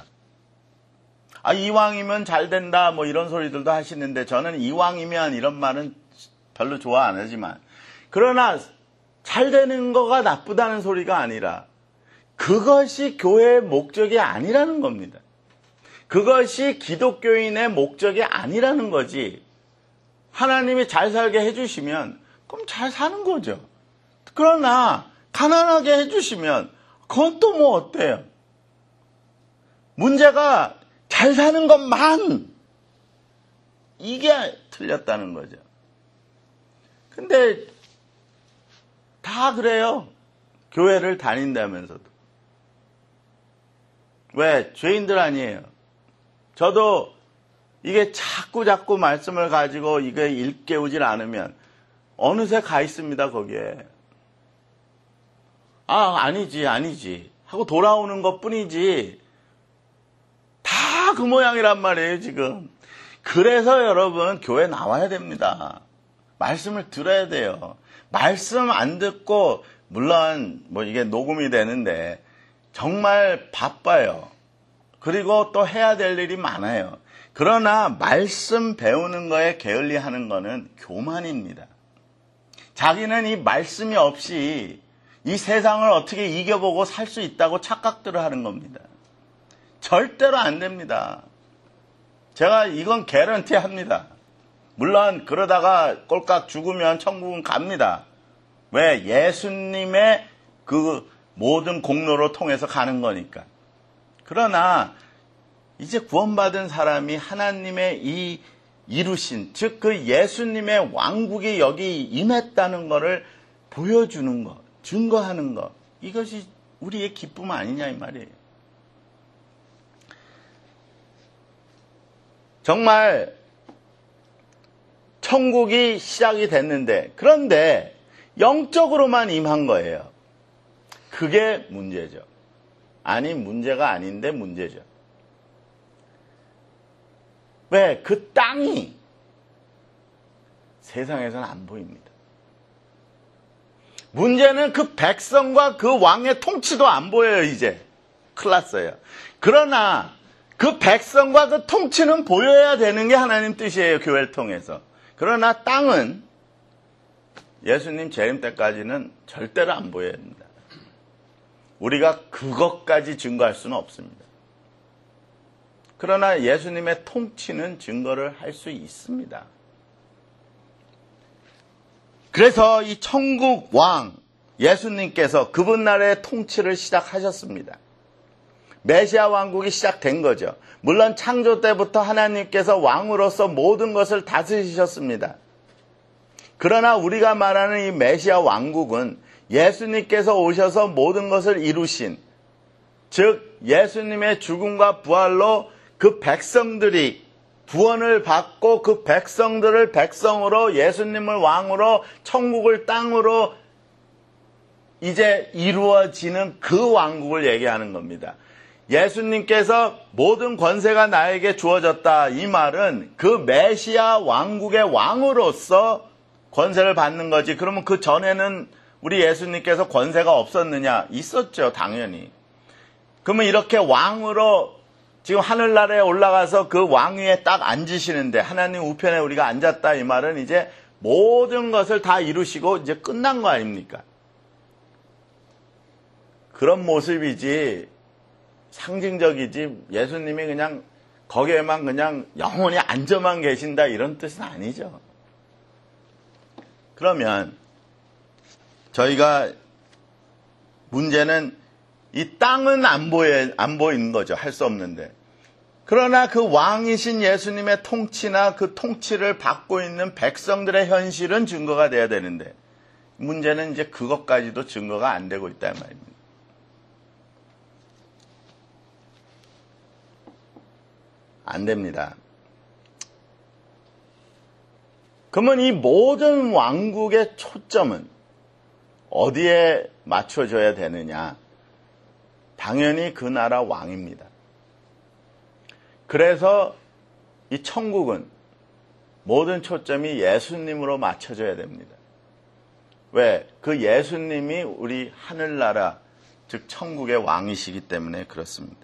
이왕이면 잘 된다 뭐 이런 소리들도 하시는데, 저는 이왕이면 이런 말은 별로 좋아 안 하지만, 그러나 잘 되는 거가 나쁘다는 소리가 아니라 그것이 교회의 목적이 아니라는 겁니다. 그것이 기독교인의 목적이 아니라는 거지. 하나님이 잘 살게 해주시면 그럼 잘 사는 거죠. 그러나 가난하게 해주시면 그건 또 뭐 어때요? 문제가 잘 사는 것만, 이게 틀렸다는 거죠. 근데 다 그래요. 교회를 다닌다면서도. 왜? 죄인들 아니에요. 저도 이게 자꾸 말씀을 가지고 이게 일깨우질 않으면 어느새 가 있습니다, 거기에. 아니지 하고 돌아오는 것 뿐이지, 다 그 모양이란 말이에요, 지금. 그래서 여러분, 교회 나와야 됩니다. 말씀을 들어야 돼요. 말씀 안 듣고, 물론 뭐 이게 녹음이 되는데 정말 바빠요. 그리고 또 해야 될 일이 많아요. 그러나 말씀 배우는 거에 게을리하는 거는 교만입니다. 자기는 이 말씀이 없이 이 세상을 어떻게 이겨보고 살 수 있다고 착각들을 하는 겁니다. 절대로 안 됩니다. 제가 이건 개런티 합니다. 물론 그러다가 꼴깍 죽으면 천국은 갑니다. 왜? 예수님의 그 모든 공로로 통해서 가는 거니까. 그러나 이제 구원받은 사람이 하나님의 이 이루신, 즉 그 예수님의 왕국이 여기 임했다는 것을 보여주는 것, 증거하는 것, 이것이 우리의 기쁨 아니냐 이 말이에요. 정말 천국이 시작이 됐는데, 그런데 영적으로만 임한 거예요. 그게 문제죠. 아니, 문제가 아닌데 문제죠. 왜? 그 땅이 세상에서는 안 보입니다. 문제는 그 백성과 그 왕의 통치도 안 보여요, 이제. 큰일 났어요. 그러나 그 백성과 그 통치는 보여야 되는 게 하나님 뜻이에요, 교회를 통해서. 그러나 땅은 예수님 재림 때까지는 절대로 안 보여야 됩니다. 우리가 그것까지 증거할 수는 없습니다. 그러나 예수님의 통치는 증거를 할 수 있습니다. 그래서 이 천국 왕 예수님께서 그분 나라의 통치를 시작하셨습니다. 메시아 왕국이 시작된 거죠. 물론 창조 때부터 하나님께서 왕으로서 모든 것을 다스리셨습니다. 그러나 우리가 말하는 이 메시아 왕국은 예수님께서 오셔서 모든 것을 이루신, 즉 예수님의 죽음과 부활로 그 백성들이 구원을 받고 그 백성들을 백성으로, 예수님을 왕으로, 천국을 땅으로 이제 이루어지는 그 왕국을 얘기하는 겁니다. 예수님께서 모든 권세가 나에게 주어졌다, 이 말은 그 메시아 왕국의 왕으로서 권세를 받는 거지. 그러면 그 전에는 우리 예수님께서 권세가 없었느냐? 있었죠, 당연히. 그러면 이렇게 왕으로 지금 하늘나라에 올라가서 그 왕위에 딱 앉으시는데, 하나님 우편에 우리가 앉았다, 이 말은 이제 모든 것을 다 이루시고 이제 끝난 거 아닙니까? 그런 모습이지, 상징적이지, 예수님이 그냥 거기에만 그냥 영원히 앉아만 계신다, 이런 뜻은 아니죠. 그러면 저희가 문제는 이 땅은 안 보이는 거죠. 할 수 없는데. 그러나 그 왕이신 예수님의 통치나 그 통치를 받고 있는 백성들의 현실은 증거가 돼야 되는데 문제는 이제 그것까지도 증거가 안 되고 있단 말입니다. 안 됩니다. 그러면 이 모든 왕국의 초점은 어디에 맞춰져야 되느냐? 당연히 그 나라 왕입니다. 그래서 이 천국은 모든 초점이 예수님으로 맞춰져야 됩니다. 왜? 그 예수님이 우리 하늘나라, 즉 천국의 왕이시기 때문에 그렇습니다.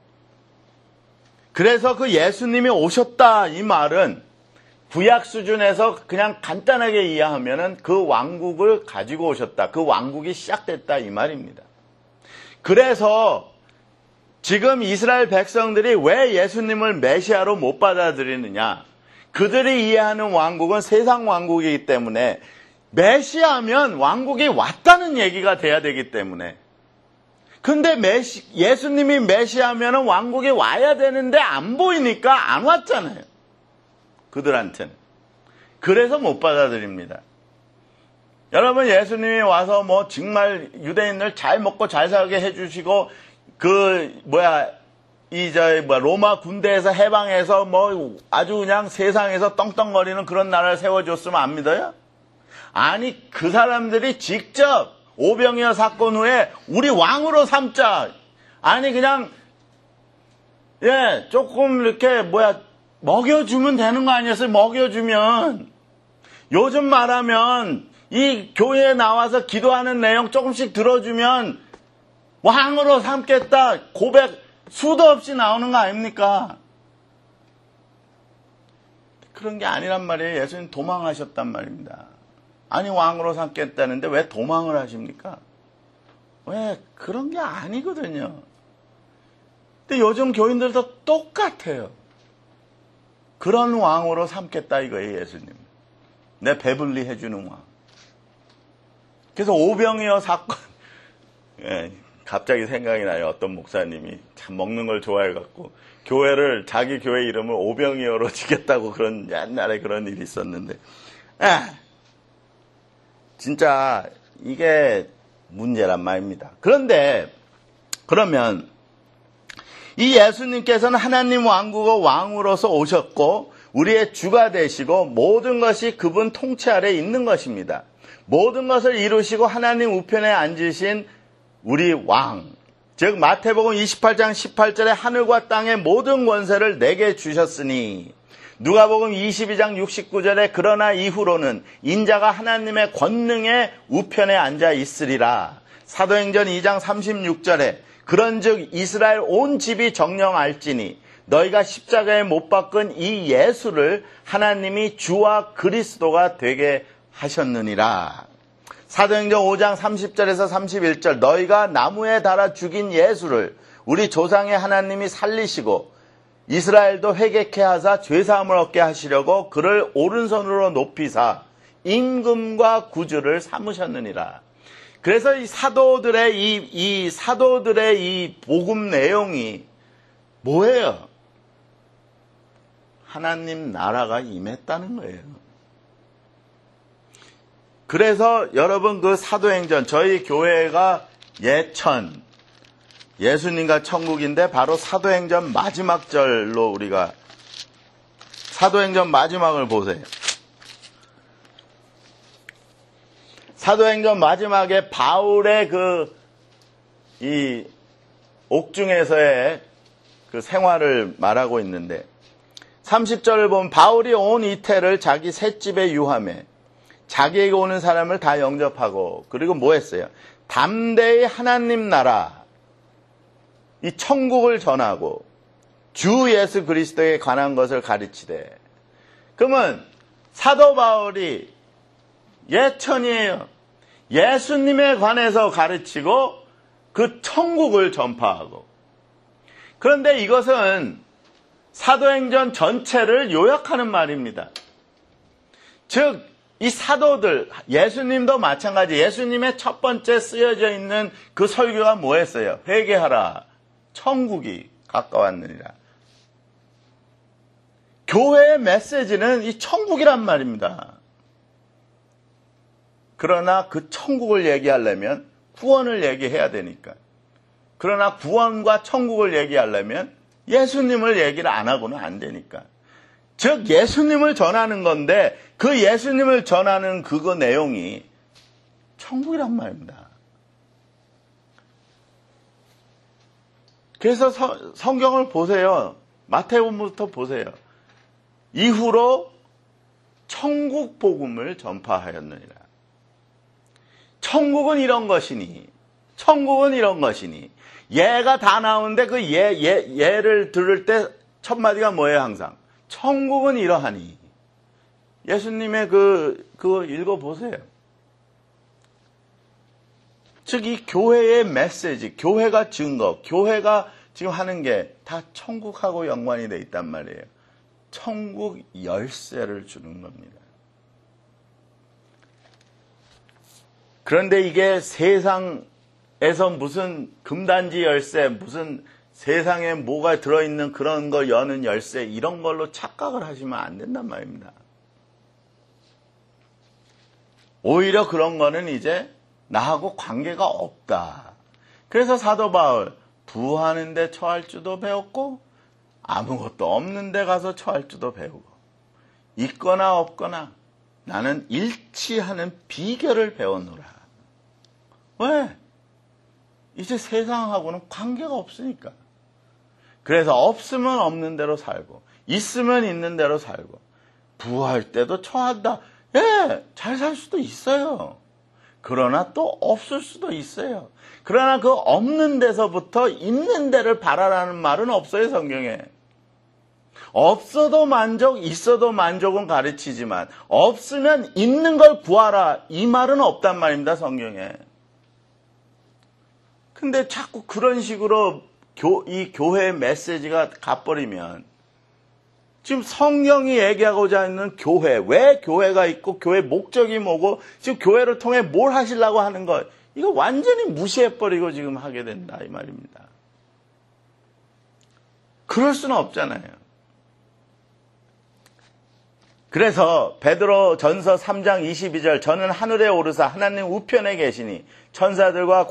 그래서 그 예수님이 오셨다 이 말은 구약 수준에서 그냥 간단하게 이해하면은 그 왕국을 가지고 오셨다. 그 왕국이 시작됐다 이 말입니다. 그래서 지금 이스라엘 백성들이 왜 예수님을 메시아로 못 받아들이느냐? 그들이 이해하는 왕국은 세상 왕국이기 때문에 메시아면 왕국이 왔다는 얘기가 돼야 되기 때문에. 근데 예수님이 메시아면 왕국이 와야 되는데 안 보이니까 안 왔잖아요. 그들한테는. 그래서 못 받아들입니다. 여러분, 예수님이 와서 뭐 정말 유대인들 잘 먹고 잘 살게 해주시고 로마 군대에서 해방해서 뭐 아주 그냥 세상에서 떵떵거리는 그런 나라를 세워줬으면 안 믿어요? 아니, 그 사람들이 직접 오병이어 사건 후에 우리 왕으로 삼자. 아니, 그냥, 조금 이렇게, 먹여주면 되는 거 아니었어요? 먹여주면. 요즘 말하면, 이 교회에 나와서 기도하는 내용 조금씩 들어주면, 왕으로 삼겠다. 고백 수도 없이 나오는 거 아닙니까? 그런 게 아니란 말이에요. 예수님 도망하셨단 말입니다. 아니, 왕으로 삼겠다는데 왜 도망을 하십니까? 왜? 그런 게 아니거든요. 근데 요즘 교인들도 똑같아요. 그런 왕으로 삼겠다 이거예요, 예수님. 내 배불리 해주는 왕. 그래서 오병이어 사건, 갑자기 생각이 나요. 어떤 목사님이 참 먹는 걸 좋아해갖고 교회를, 자기 교회 이름을 오병이어로 지겠다고 그런 옛날에 그런 일이 있었는데, 진짜 이게 문제란 말입니다. 그런데 그러면 이 예수님께서는 하나님 왕국의 왕으로서 오셨고 우리의 주가 되시고 모든 것이 그분 통치 아래 있는 것입니다. 모든 것을 이루시고 하나님 우편에 앉으신 우리 왕, 즉 마태복음 28장 18절에 하늘과 땅의 모든 권세를 내게 주셨으니, 누가복음 22장 69절에 그러나 이후로는 인자가 하나님의 권능의 우편에 앉아 있으리라. 사도행전 2장 36절에 그런즉 이스라엘 온 집이 정령알지니 너희가 십자가에 못 박은 이 예수를 하나님이 주와 그리스도가 되게 하셨느니라. 사도행전 5장 30절에서 31절 너희가 나무에 달아 죽인 예수를 우리 조상의 하나님이 살리시고 이스라엘도 회개케 하사 죄사함을 얻게 하시려고 그를 오른손으로 높이사 임금과 구주를 삼으셨느니라. 그래서 이 사도들의 이 복음 내용이 뭐예요? 하나님 나라가 임했다는 거예요. 그래서 여러분 그 사도행전, 저희 교회가 예수님과 천국인데 바로 사도행전 마지막 절로 우리가 사도행전 마지막을 보세요. 사도행전 마지막에 바울의 이 옥중에서의 그 생활을 말하고 있는데 30절을 보면 바울이 온 이태를 자기 셋집에 유함해 자기에게 오는 사람을 다 영접하고 그리고 뭐 했어요? 담대히 하나님 나라 이 천국을 전하고 주 예수 그리스도에 관한 것을 가르치되. 그러면 사도 바울이 예천이에요. 예수님에 관해서 가르치고 그 천국을 전파하고. 그런데 이것은 사도행전 전체를 요약하는 말입니다. 즉 이 사도들, 예수님도 마찬가지. 예수님의 첫 번째 쓰여져 있는 그 설교가 뭐였어요? 회개하라. 천국이 가까웠느니라. 교회의 메시지는 이 천국이란 말입니다. 그러나 그 천국을 얘기하려면 구원을 얘기해야 되니까. 그러나 구원과 천국을 얘기하려면 예수님을 얘기를 안 하고는 안 되니까. 즉 예수님을 전하는 건데 그 예수님을 전하는 그거 내용이 천국이란 말입니다. 그래서 성경을 보세요. 마태복음부터 보세요. 이후로 천국 복음을 전파하였느니라. 천국은 이런 것이니, 천국은 이런 것이니, 예가 다 나오는데 그 예를 들을 때 첫 마디가 뭐예요, 항상? 천국은 이러하니. 예수님의 그거 읽어보세요. 즉, 이 교회의 메시지, 교회가 증거, 교회가 지금 하는 게 다 천국하고 연관이 돼 있단 말이에요. 천국 열쇠를 주는 겁니다. 그런데 이게 세상에서 무슨 금단지 열쇠, 무슨 세상에 뭐가 들어있는 그런 걸 여는 열쇠, 이런 걸로 착각을 하시면 안 된단 말입니다. 오히려 그런 거는 이제 나하고 관계가 없다. 그래서 사도 바울, 부하는 데 처할 줄도 배웠고 아무것도 없는 데 가서 처할 줄도 배우고 있거나 없거나 나는 일치하는 비결을 배웠노라. 왜? 이제 세상하고는 관계가 없으니까. 그래서 없으면 없는 대로 살고 있으면 있는 대로 살고 부할 때도 처한다. 예, 잘 살 수도 있어요. 그러나 또 없을 수도 있어요. 그러나 그 없는 데서부터 있는 데를 바라라는 말은 없어요, 성경에. 없어도 만족, 있어도 만족은 가르치지만 없으면 있는 걸 구하라, 이 말은 없단 말입니다, 성경에. 근데 자꾸 그런 식으로 이 교회의 메시지가 가버리면 지금 성경이 얘기하고자 하는 교회, 왜 교회가 있고 교회 목적이 뭐고 지금 교회를 통해 뭘 하시려고 하는 거, 이거 완전히 무시해버리고 지금 하게 된다 이 말입니다. 그럴 수는 없잖아요. 그래서 베드로 전서 3장 22절, 저는 하늘에 오르사 하나님 우편에 계시니 천사들과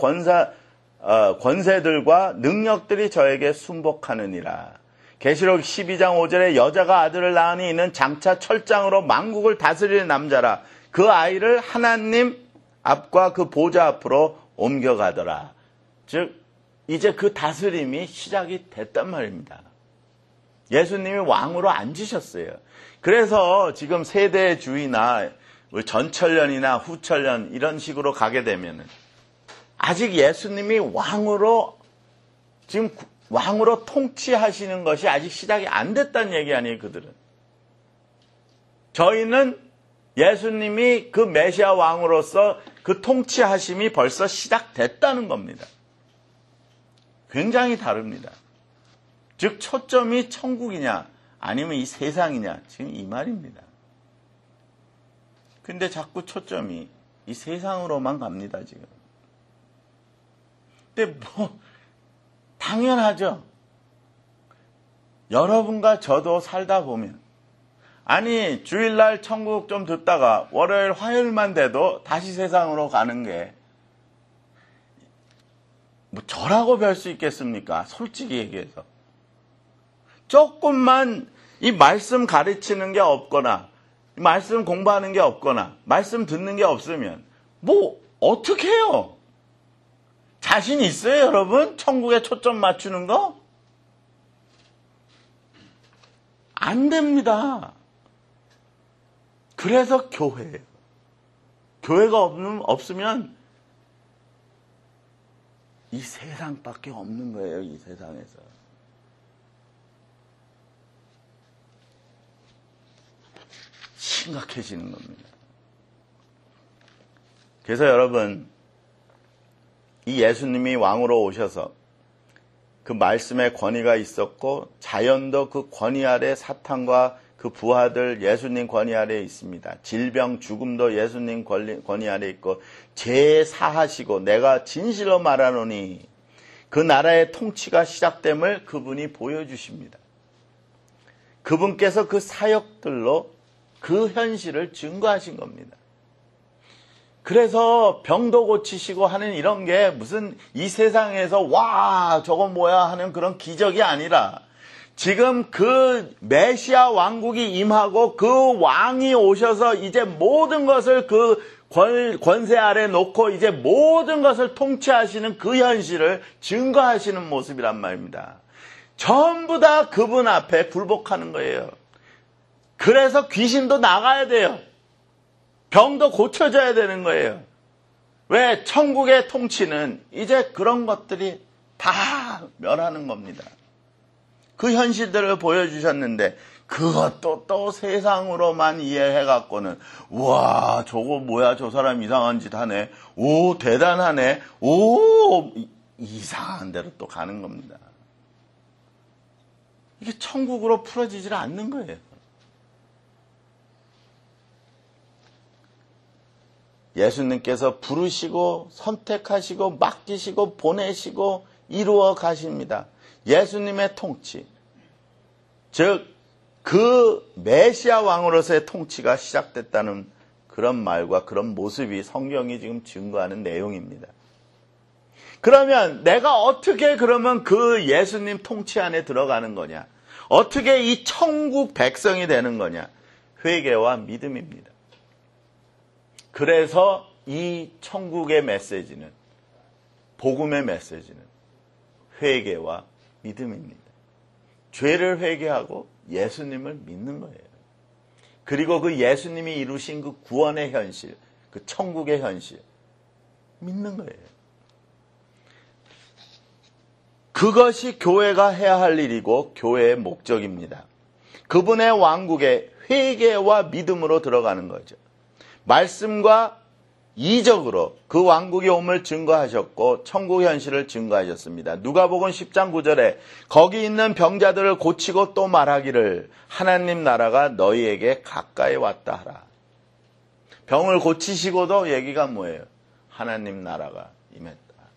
권세들과 능력들이 저에게 순복하느니라. 계시록 12장 5절에 여자가 아들을 낳으니 이는 장차 철장으로 만국을 다스릴 남자라. 그 아이를 하나님 앞과 그 보좌 앞으로 옮겨가더라. 즉 이제 그 다스림이 시작이 됐단 말입니다. 예수님이 왕으로 앉으셨어요. 그래서 지금 세대주의나 전천년이나 후천년 이런 식으로 가게 되면은 아직 예수님이 왕으로 지금 왕으로 통치하시는 것이 아직 시작이 안 됐다는 얘기 아니에요, 그들은. 저희는 예수님이 그 메시아 왕으로서 그 통치하심이 벌써 시작됐다는 겁니다. 굉장히 다릅니다. 즉 초점이 천국이냐 아니면 이 세상이냐, 지금 이 말입니다. 근데 자꾸 초점이 이 세상으로만 갑니다, 지금. 근데 당연하죠. 여러분과 저도 살다 보면, 아니 주일날 천국 좀 듣다가 월요일 화요일만 돼도 다시 세상으로 가는 게 뭐 저라고 별 수 있겠습니까? 솔직히 얘기해서. 조금만 이 말씀 가르치는 게 없거나 말씀 공부하는 게 없거나 말씀 듣는 게 없으면 뭐 어떻게 해요? 자신 있어요, 여러분? 천국에 초점 맞추는 거? 안 됩니다. 그래서 교회예요. 교회가 없으면 이 세상밖에 없는 거예요, 이 세상에서. 심각해지는 겁니다. 그래서 여러분, 이 예수님이 왕으로 오셔서 그 말씀에 권위가 있었고 자연도 그 권위 아래, 사탄과 그 부하들 예수님 권위 아래에 있습니다. 질병, 죽음도 예수님 권위 아래에 있고 죄 사하시고 내가 진실로 말하노니 그 나라의 통치가 시작됨을 그분이 보여주십니다. 그분께서 그 사역들로 그 현실을 증거하신 겁니다. 그래서 병도 고치시고 하는 이런 게 무슨 이 세상에서 와 저건 뭐야 하는 그런 기적이 아니라 지금 그 메시아 왕국이 임하고 그 왕이 오셔서 이제 모든 것을 그 권세 아래 놓고 이제 모든 것을 통치하시는 그 현실을 증거하시는 모습이란 말입니다. 전부 다 그분 앞에 굴복하는 거예요. 그래서 귀신도 나가야 돼요. 병도 고쳐져야 되는 거예요. 왜? 천국의 통치는 이제 그런 것들이 다 멸하는 겁니다. 그 현실들을 보여주셨는데 그것도 또 세상으로만 이해해갖고는 와 저거 뭐야 저 사람 이상한 짓 하네. 오 대단하네. 오 이상한 데로 또 가는 겁니다. 이게 천국으로 풀어지질 않는 거예요. 예수님께서 부르시고 선택하시고 맡기시고 보내시고 이루어 가십니다. 예수님의 통치, 즉 그 메시아 왕으로서의 통치가 시작됐다는 그런 말과 그런 모습이 성경이 지금 증거하는 내용입니다. 그러면 내가 어떻게 그러면 그 예수님 통치 안에 들어가는 거냐? 어떻게 이 천국 백성이 되는 거냐? 회개와 믿음입니다. 그래서 이 천국의 메시지는, 복음의 메시지는 회개와 믿음입니다. 죄를 회개하고 예수님을 믿는 거예요. 그리고 그 예수님이 이루신 그 구원의 현실, 그 천국의 현실, 믿는 거예요. 그것이 교회가 해야 할 일이고 교회의 목적입니다. 그분의 왕국에 회개와 믿음으로 들어가는 거죠. 말씀과 이적으로 그 왕국의 옴을 증거하셨고 천국 현실을 증거하셨습니다. 누가복음 10장 9절에 거기 있는 병자들을 고치고 또 말하기를 하나님 나라가 너희에게 가까이 왔다 하라. 병을 고치시고도 얘기가 뭐예요? 하나님 나라가 임했다.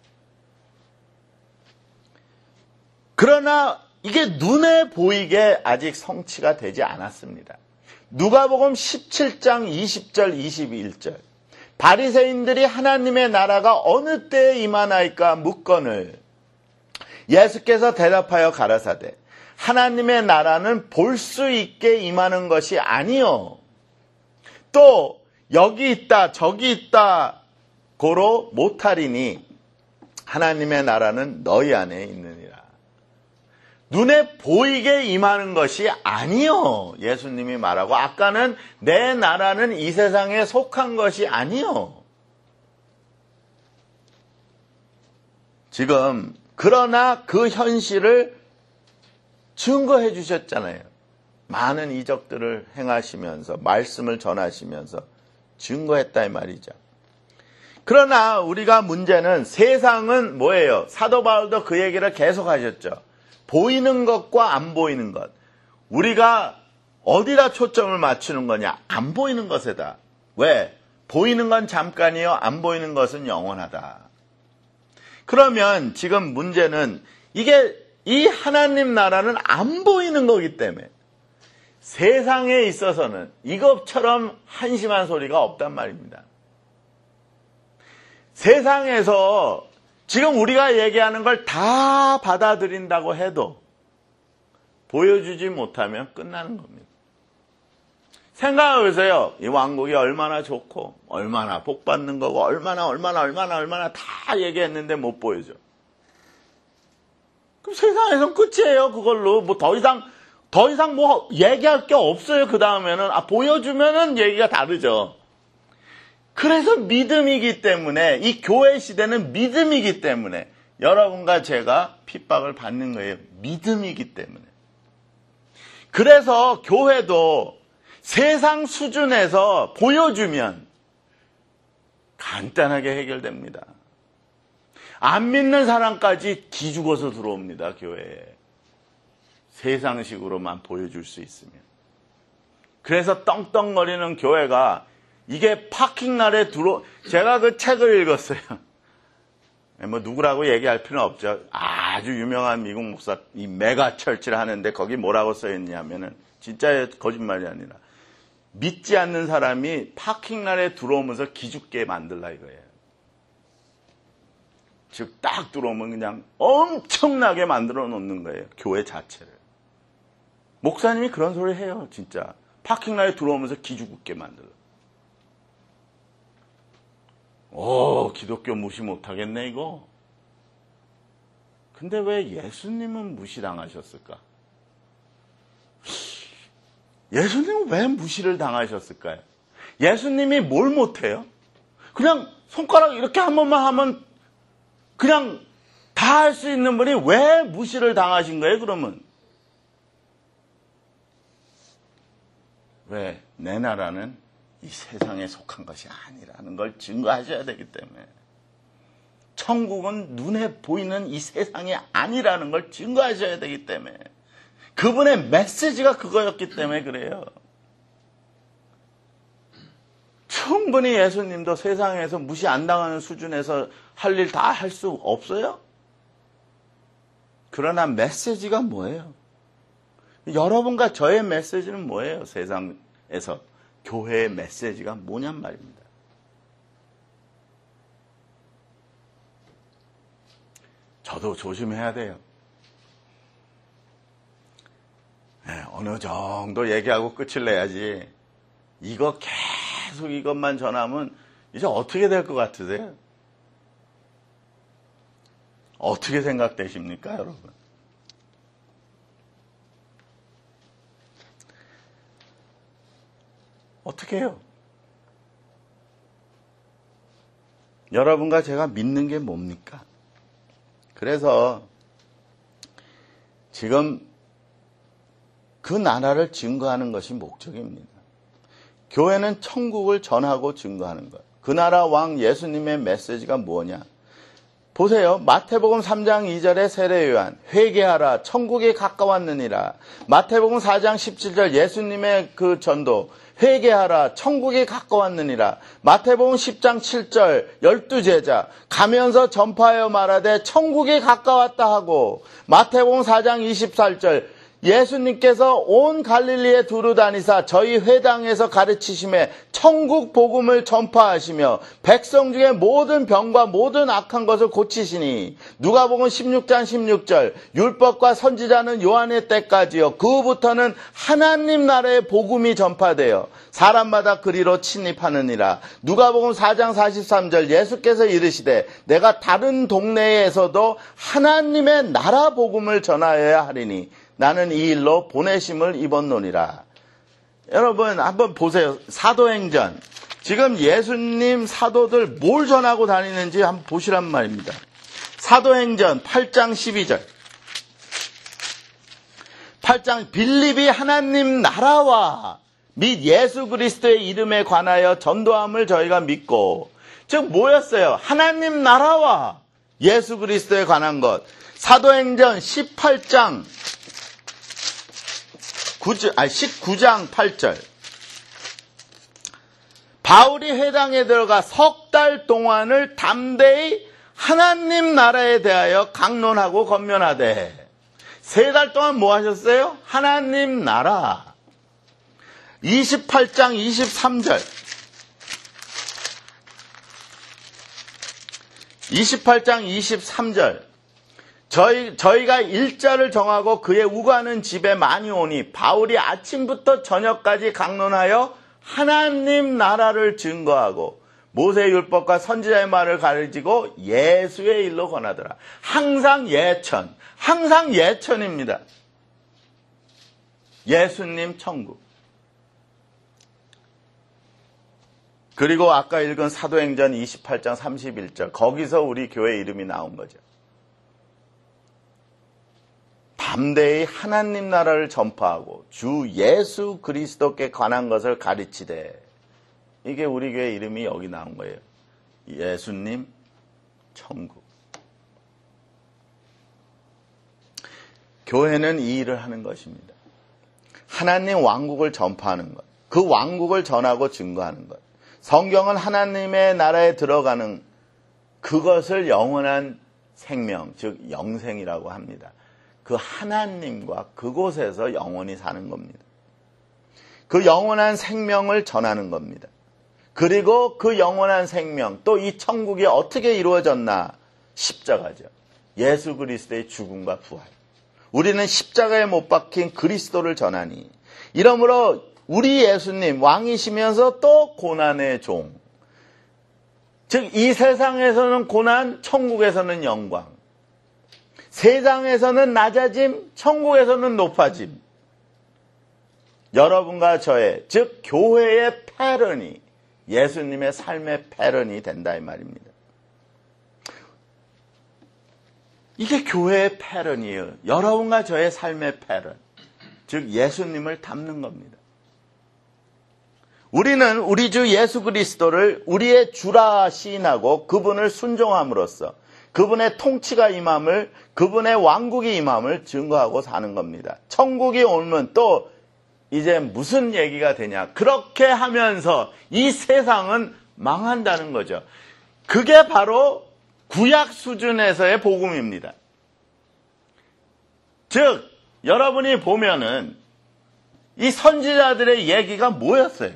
그러나 이게 눈에 보이게 아직 성취가 되지 않았습니다. 누가복음 17장 20절 21절 바리새인들이 하나님의 나라가 어느 때에 임하나이까 묻거늘 예수께서 대답하여 가라사대 하나님의 나라는 볼 수 있게 임하는 것이 아니요 또 여기 있다 저기 있다 고로 못하리니 하나님의 나라는 너희 안에 있느니라. 눈에 보이게 임하는 것이 아니요. 예수님이 말하고 아까는 내 나라는 이 세상에 속한 것이 아니요. 지금 그러나 그 현실을 증거해 주셨잖아요. 많은 이적들을 행하시면서 말씀을 전하시면서 증거했다 이 말이죠. 그러나 우리가 문제는 세상은 뭐예요? 사도 바울도 그 얘기를 계속 하셨죠. 보이는 것과 안 보이는 것. 우리가 어디다 초점을 맞추는 거냐? 안 보이는 것에다. 왜? 보이는 건 잠깐이요. 안 보이는 것은 영원하다. 그러면 지금 문제는 이게 이 하나님 나라는 안 보이는 거기 때문에 세상에 있어서는 이것처럼 한심한 소리가 없단 말입니다. 세상에서 지금 우리가 얘기하는 걸 다 받아들인다고 해도 보여주지 못하면 끝나는 겁니다. 생각해 보세요. 이 왕국이 얼마나 좋고 얼마나 복받는 거고 얼마나 다 얘기했는데 못 보여줘. 그럼 세상에선 끝이에요. 그걸로 뭐 더 이상 뭐 얘기할 게 없어요. 그 다음에는 보여주면은 얘기가 다르죠. 그래서 믿음이기 때문에 이 교회 시대는 믿음이기 때문에 여러분과 제가 핍박을 받는 거예요. 믿음이기 때문에. 그래서 교회도 세상 수준에서 보여주면 간단하게 해결됩니다. 안 믿는 사람까지 기죽어서 들어옵니다. 교회에. 세상식으로만 보여줄 수 있으면. 그래서 떵떵거리는 교회가 이게 파킹날에 제가 그 책을 읽었어요. 뭐 누구라고 얘기할 필요는 없죠. 아주 유명한 미국 목사, 이 메가 철치를 하는데 거기 뭐라고 써있냐면은 진짜 거짓말이 아니라 믿지 않는 사람이 파킹란에 들어오면서 기죽게 만들라 이거예요. 즉 딱 들어오면 그냥 엄청나게 만들어 놓는 거예요. 교회 자체를. 목사님이 그런 소리 해요. 진짜. 파킹란에 들어오면서 기죽게 만들어. 기독교 무시 못하겠네 이거. 근데 왜 예수님은 무시당하셨을까? 예수님은 왜 무시를 당하셨을까요? 예수님이 뭘 못해요? 그냥 손가락 이렇게 한 번만 하면 그냥 다 할 수 있는 분이 왜 무시를 당하신 거예요, 그러면? 왜? 내 나라는 이 세상에 속한 것이 아니라는 걸 증거하셔야 되기 때문에. 천국은 눈에 보이는 이 세상이 아니라는 걸 증거하셔야 되기 때문에. 그분의 메시지가 그거였기 때문에 그래요. 충분히 예수님도 세상에서 무시 안 당하는 수준에서 할 일 다 할 수 없어요? 그러나 메시지가 뭐예요? 여러분과 저의 메시지는 뭐예요? 세상에서 교회의 메시지가 뭐냔 말입니다. 저도 조심해야 돼요. 어느 정도 얘기하고 끝을 내야지. 이거 계속 이것만 전하면 이제 어떻게 될 것 같으세요? 어떻게 생각되십니까, 여러분? 어떻게 해요? 여러분과 제가 믿는 게 뭡니까? 그래서 지금 그 나라를 증거하는 것이 목적입니다. 교회는 천국을 전하고 증거하는 것. 그 나라 왕 예수님의 메시지가 뭐냐? 보세요. 마태복음 3장 2절에 세례요한 회개하라 천국이 가까웠느니라. 마태복음 4장 17절 예수님의 그 전도 회개하라 천국이 가까웠느니라. 마태복음 10장 7절 12제자 가면서 전파하여 말하되 천국이 가까웠다 하고 마태복음 4장 24절 예수님께서 온 갈릴리에 두루 다니사 저희 회당에서 가르치심에 천국 복음을 전파하시며 백성 중에 모든 병과 모든 악한 것을 고치시니 누가복음 16장 16절 율법과 선지자는 요한의 때까지요 그후부터는 하나님 나라의 복음이 전파되어 사람마다 그리로 침입하느니라. 누가복음 4장 43절 예수께서 이르시되 내가 다른 동네에서도 하나님의 나라 복음을 전하여야 하리니 나는 이 일로 보내심을 입었노니라. 여러분 한번 보세요. 사도행전. 지금 예수님 사도들 뭘 전하고 다니는지 한번 보시란 말입니다. 사도행전 8장 12절. 8장 빌립이 하나님 나라와 및 예수 그리스도의 이름에 관하여 전도함을 저희가 믿고. 즉 뭐였어요? 하나님 나라와 예수 그리스도에 관한 것. 사도행전 18장 19장 8절. 바울이 회당에 들어가 석 달 동안을 담대히 하나님 나라에 대하여 강론하고 권면하되. 3달 동안 뭐 하셨어요? 하나님 나라. 28장 23절. 28장 23절. 저희가 일자를 정하고 그의 우가는 집에 많이 오니 바울이 아침부터 저녁까지 강론하여 하나님 나라를 증거하고 모세의 율법과 선지자의 말을 가르치고 예수의 일로 권하더라. 항상 예천입니다. 예수님 천국. 그리고 아까 읽은 사도행전 28장 31절 거기서 우리 교회 이름이 나온 거죠. 담대히 하나님 나라를 전파하고 주 예수 그리스도께 관한 것을 가르치되. 이게 우리 교회 이름이 여기 나온 거예요. 예수님 천국. 교회는 이 일을 하는 것입니다. 하나님 왕국을 전파하는 것. 그 왕국을 전하고 증거하는 것. 성경은 하나님의 나라에 들어가는 그것을 영원한 생명, 즉 영생이라고 합니다. 그 하나님과 그곳에서 영원히 사는 겁니다. 그 영원한 생명을 전하는 겁니다. 그리고 그 영원한 생명, 또 이 천국이 어떻게 이루어졌나? 십자가죠. 예수 그리스도의 죽음과 부활. 우리는 십자가에 못 박힌 그리스도를 전하니, 이러므로 우리 예수님 왕이시면서 또 고난의 종, 즉 이 세상에서는 고난, 천국에서는 영광. 세상에서는 낮아짐, 천국에서는 높아짐. 여러분과 저의, 즉 교회의 패런이 예수님의 삶의 패런이 된다 이 말입니다. 이게 교회의 패런이에요. 여러분과 저의 삶의 패런, 즉 예수님을 닮는 겁니다. 우리는 우리 주 예수 그리스도를 우리의 주라 시인하고 그분을 순종함으로써 그분의 통치가 임함을, 그분의 왕국이 임함을 증거하고 사는 겁니다. 천국이 오면 또 이제 무슨 얘기가 되냐? 그렇게 하면서 이 세상은 망한다는 거죠. 그게 바로 구약 수준에서의 복음입니다. 즉 여러분이 보면은 이 선지자들의 얘기가 뭐였어요?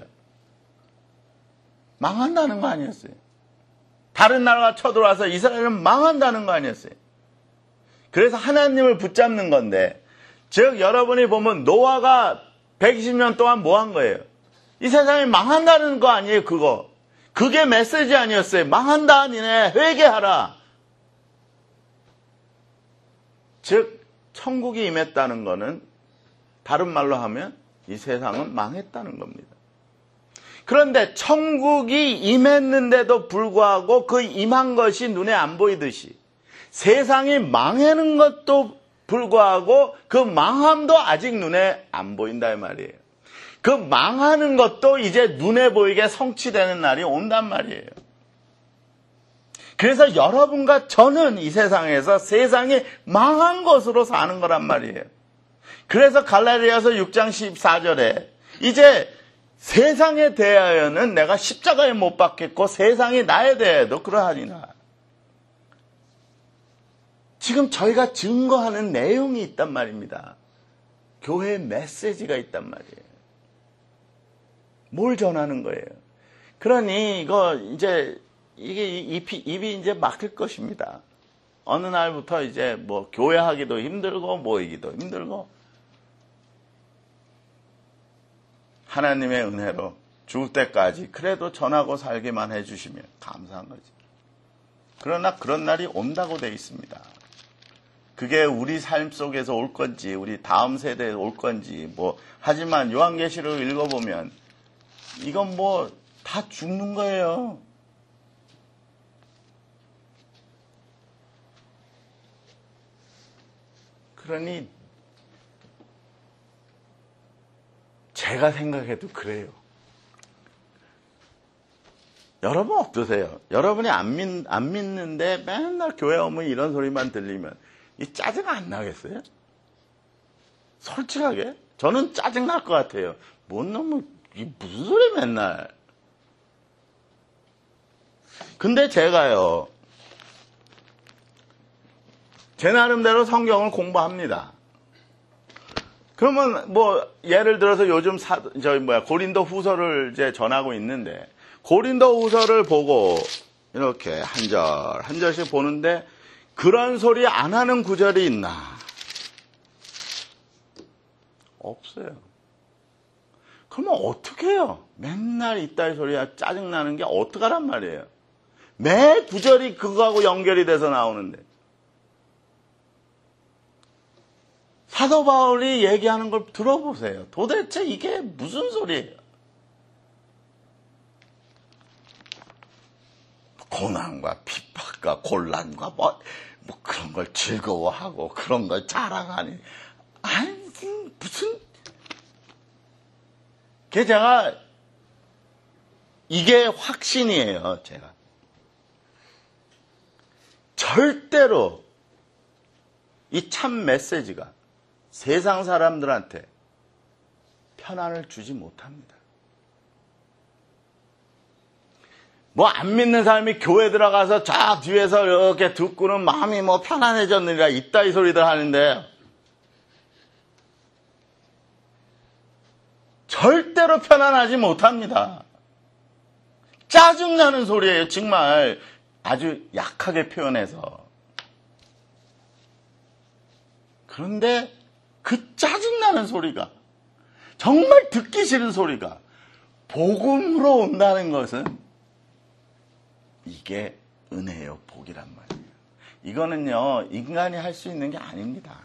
망한다는 거 아니었어요? 다른 나라가 쳐들어와서 이스라엘은 망한다는 거 아니었어요? 그래서 하나님을 붙잡는 건데, 즉 여러분이 보면 노아가 120년 동안 뭐 한 거예요? 이 세상이 망한다는 거 아니에요, 그거. 그게 메시지 아니었어요. 망한다, 니네 회개하라. 즉 천국이 임했다는 거는 다른 말로 하면 이 세상은 망했다는 겁니다. 그런데 천국이 임했는데도 불구하고 그 임한 것이 눈에 안 보이듯이 세상이 망하는 것도 불구하고 그 망함도 아직 눈에 안 보인다 이 말이에요. 그 망하는 것도 이제 눈에 보이게 성취되는 날이 온단 말이에요. 그래서 여러분과 저는 이 세상에서 세상이 망한 것으로 사는 거란 말이에요. 그래서 갈라디아서 6장 14절에 이제 세상에 대하여는 내가 십자가에 못 박혔고 세상이 나에 대해도 그러하니라. 지금 저희가 증거하는 내용이 있단 말입니다. 교회의 메시지가 있단 말이에요. 뭘 전하는 거예요? 그러니 이거 이제 이게 입이 이제 막힐 것입니다. 어느 날부터 이제 뭐 교회하기도 힘들고 모이기도 힘들고, 하나님의 은혜로 죽을 때까지 그래도 전하고 살기만 해주시면 감사한 거지. 그러나 그런 날이 온다고 되어 있습니다. 그게 우리 삶 속에서 올 건지 우리 다음 세대에 올 건지 하지만 요한계시록 읽어보면 이건 다 죽는 거예요. 그러니 제가 생각해도 그래요. 여러분 어떠세요? 여러분이 안 믿는데 맨날 교회 오면 이런 소리만 들리면 이 짜증 안 나겠어요? 솔직하게? 저는 짜증 날 것 같아요. 뭔 놈은 무슨 소리 맨날. 근데 제가요, 제 나름대로 성경을 공부합니다. 그러면 예를 들어서 요즘 고린도 후서를 이제 전하고 있는데, 고린도 후서를 보고 이렇게 한 절 한 절씩 보는데 그런 소리 안 하는 구절이 있나? 없어요. 그러면 어떻게 해요? 맨날 이따위 소리야 짜증나는 게 어떡하란 말이에요? 매 구절이 그거하고 연결이 돼서 나오는데. 사도 바울이 얘기하는 걸 들어보세요. 도대체 이게 무슨 소리예요? 고난과 핍박과 곤란과 그런 걸 즐거워하고 그런 걸 자랑하니, 아니 무슨, 제가 이게 확신이에요. 제가 절대로 이 참 메시지가 세상 사람들한테 편안을 주지 못합니다. 뭐 안 믿는 사람이 교회 들어가서 저 뒤에서 이렇게 듣고는 마음이 뭐 편안해졌느니라 이따위 소리들 하는데 절대로 편안하지 못합니다. 짜증나는 소리예요. 정말 아주 약하게 표현해서. 그런데 그 짜증나는 소리가 정말 듣기 싫은 소리가 복음으로 온다는 것은 이게 은혜요, 복이란 말이에요. 이거는요, 인간이 할 수 있는 게 아닙니다.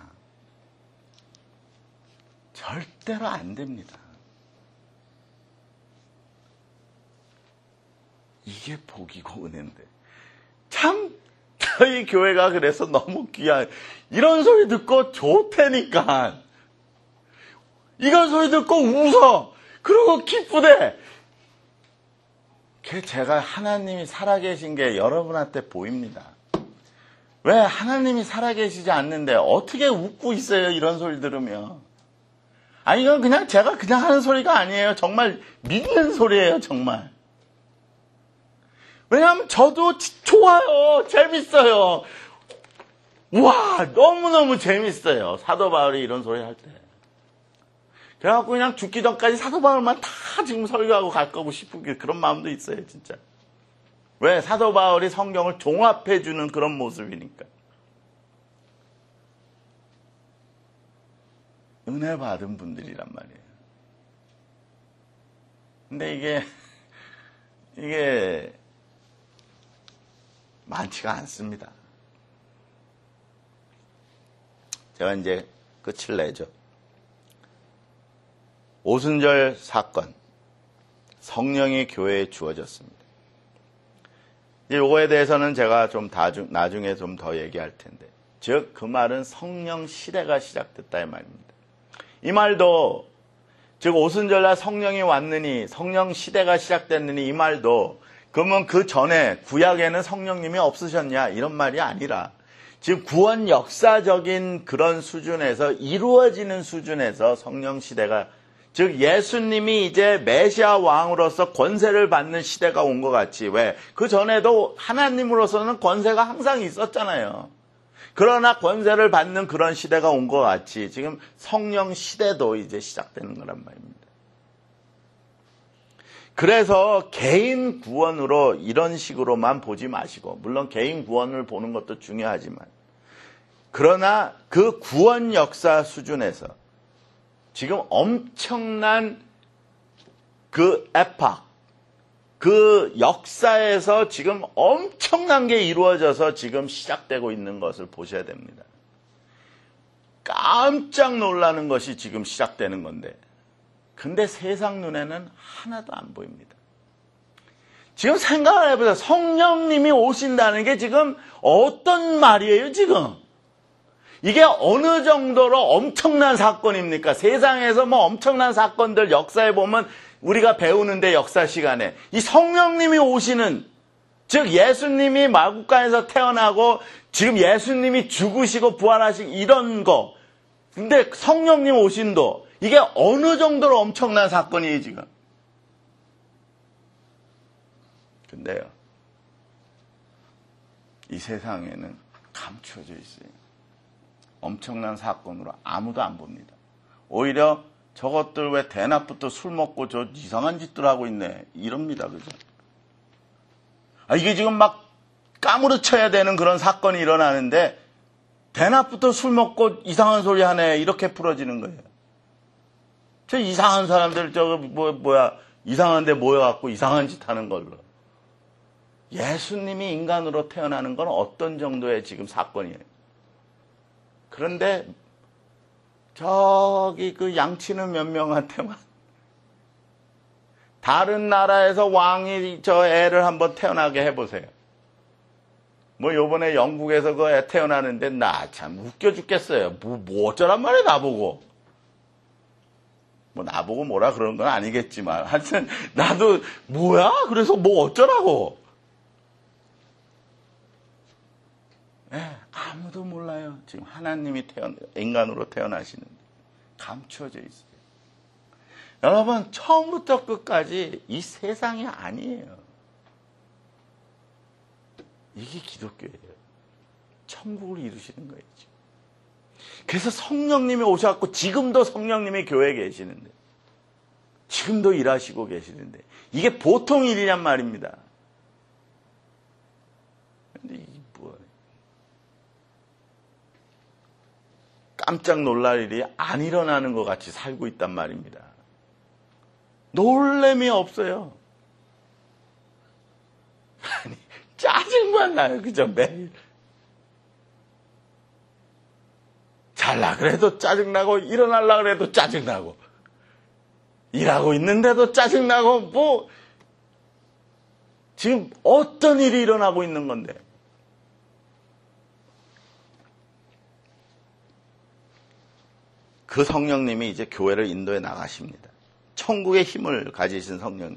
절대로 안 됩니다. 이게 복이고 은혜인데. 참, 저희 교회가 그래서 너무 귀한, 이런 소리 듣고 좋다니까. 이런 소리 듣고 웃어. 그리고 기쁘대. 제가 하나님이 살아계신 게 여러분한테 보입니다. 왜 하나님이 살아계시지 않는데 어떻게 웃고 있어요? 이런 소리 들으면. 아니, 이건 그냥 제가 그냥 하는 소리가 아니에요. 정말 믿는 소리예요, 정말. 왜냐하면 저도 좋아요. 재밌어요. 와, 너무너무 재밌어요. 사도 바울이 이런 소리 할 때. 그래갖고 그냥 죽기 전까지 사도 바울만 다 지금 설교하고 갈 거고 싶은 그런 마음도 있어요, 진짜. 왜? 사도 바울이 성경을 종합해주는 그런 모습이니까. 은혜 받은 분들이란 말이에요. 근데 이게 많지가 않습니다. 제가 이제 끝을 내죠. 오순절 사건, 성령이 교회에 주어졌습니다. 이거에 대해서는 제가 좀 나중에 좀 더 얘기할 텐데, 즉 그 말은 성령 시대가 시작됐다 이 말입니다. 이 말도 즉 오순절날 성령이 왔느니 성령 시대가 시작됐느니 이 말도 그러면 그 전에 구약에는 성령님이 없으셨냐 이런 말이 아니라 지금 구원 역사적인 그런 수준에서 이루어지는 수준에서 성령 시대가 즉 예수님이 이제 메시아 왕으로서 권세를 받는 시대가 온 것 같이 왜? 그 전에도 하나님으로서는 권세가 항상 있었잖아요. 그러나 권세를 받는 그런 시대가 온 것 같이 지금 성령 시대도 이제 시작되는 거란 말입니다. 그래서 개인 구원으로 이런 식으로만 보지 마시고 물론 개인 구원을 보는 것도 중요하지만 그러나 그 구원 역사 수준에서 지금 엄청난 그 에팍, 그 역사에서 지금 엄청난 게 이루어져서 지금 시작되고 있는 것을 보셔야 됩니다. 깜짝 놀라는 것이 지금 시작되는 건데 근데 세상 눈에는 하나도 안 보입니다. 지금 생각을 해보세요. 성령님이 오신다는 게 지금 어떤 말이에요, 지금? 이게 어느 정도로 엄청난 사건입니까? 세상에서 뭐 엄청난 사건들 역사에 보면 우리가 배우는데 역사 시간에 이 성령님이 오시는 즉 예수님이 마구간에서 태어나고 지금 예수님이 죽으시고 부활하신 이런 거 근데 성령님 오신도 이게 어느 정도로 엄청난 사건이에요 지금. 근데요 이 세상에는 감춰져 있어요. 엄청난 사건으로 아무도 안 봅니다. 오히려 저것들 왜 대낮부터 술 먹고 저 이상한 짓들 하고 있네 이럽니다. 그죠? 이게 지금 막 까무러쳐야 되는 그런 사건이 일어나는데 대낮부터 술 먹고 이상한 소리 하네 이렇게 풀어지는 거예요. 저 이상한 사람들 저거 뭐야 이상한 데 모여갖고 이상한 짓 하는 걸로. 예수님이 인간으로 태어나는 건 어떤 정도의 지금 사건이에요. 그런데 저기 그 양치는 몇 명한테만 다른 나라에서 왕이 저 애를 한번 태어나게 해보세요. 뭐 요번에 영국에서 그 애 태어나는데 나 참 웃겨 죽겠어요. 뭐 어쩌란 말이야 나보고. 뭐 나보고 뭐라 그러는 건 아니겠지만 하여튼 나도 뭐야? 그래서 뭐 어쩌라고. 아무도 몰라요. 지금 하나님이 인간으로 태어나시는데 감춰져 있어요. 여러분 처음부터 끝까지 이 세상이 아니에요. 이게 기독교예요. 천국을 이루시는 거예요. 그래서 성령님이 오셔갖고 지금도 성령님이 교회에 계시는데, 지금도 일하시고 계시는데, 이게 보통 일이란 말입니다. 근데 이게 뭐예요? 깜짝 놀랄 일이 안 일어나는 것 같이 살고 있단 말입니다. 놀램이 없어요. 아니, 짜증만 나요. 그죠? 매일. 잘라 그래도 짜증나고, 일어나려 그래도 짜증나고, 일하고 있는데도 짜증나고, 뭐, 지금 어떤 일이 일어나고 있는 건데. 그 성령님이 이제 교회를 인도해 나가십니다. 천국의 힘을 가지신 성령님.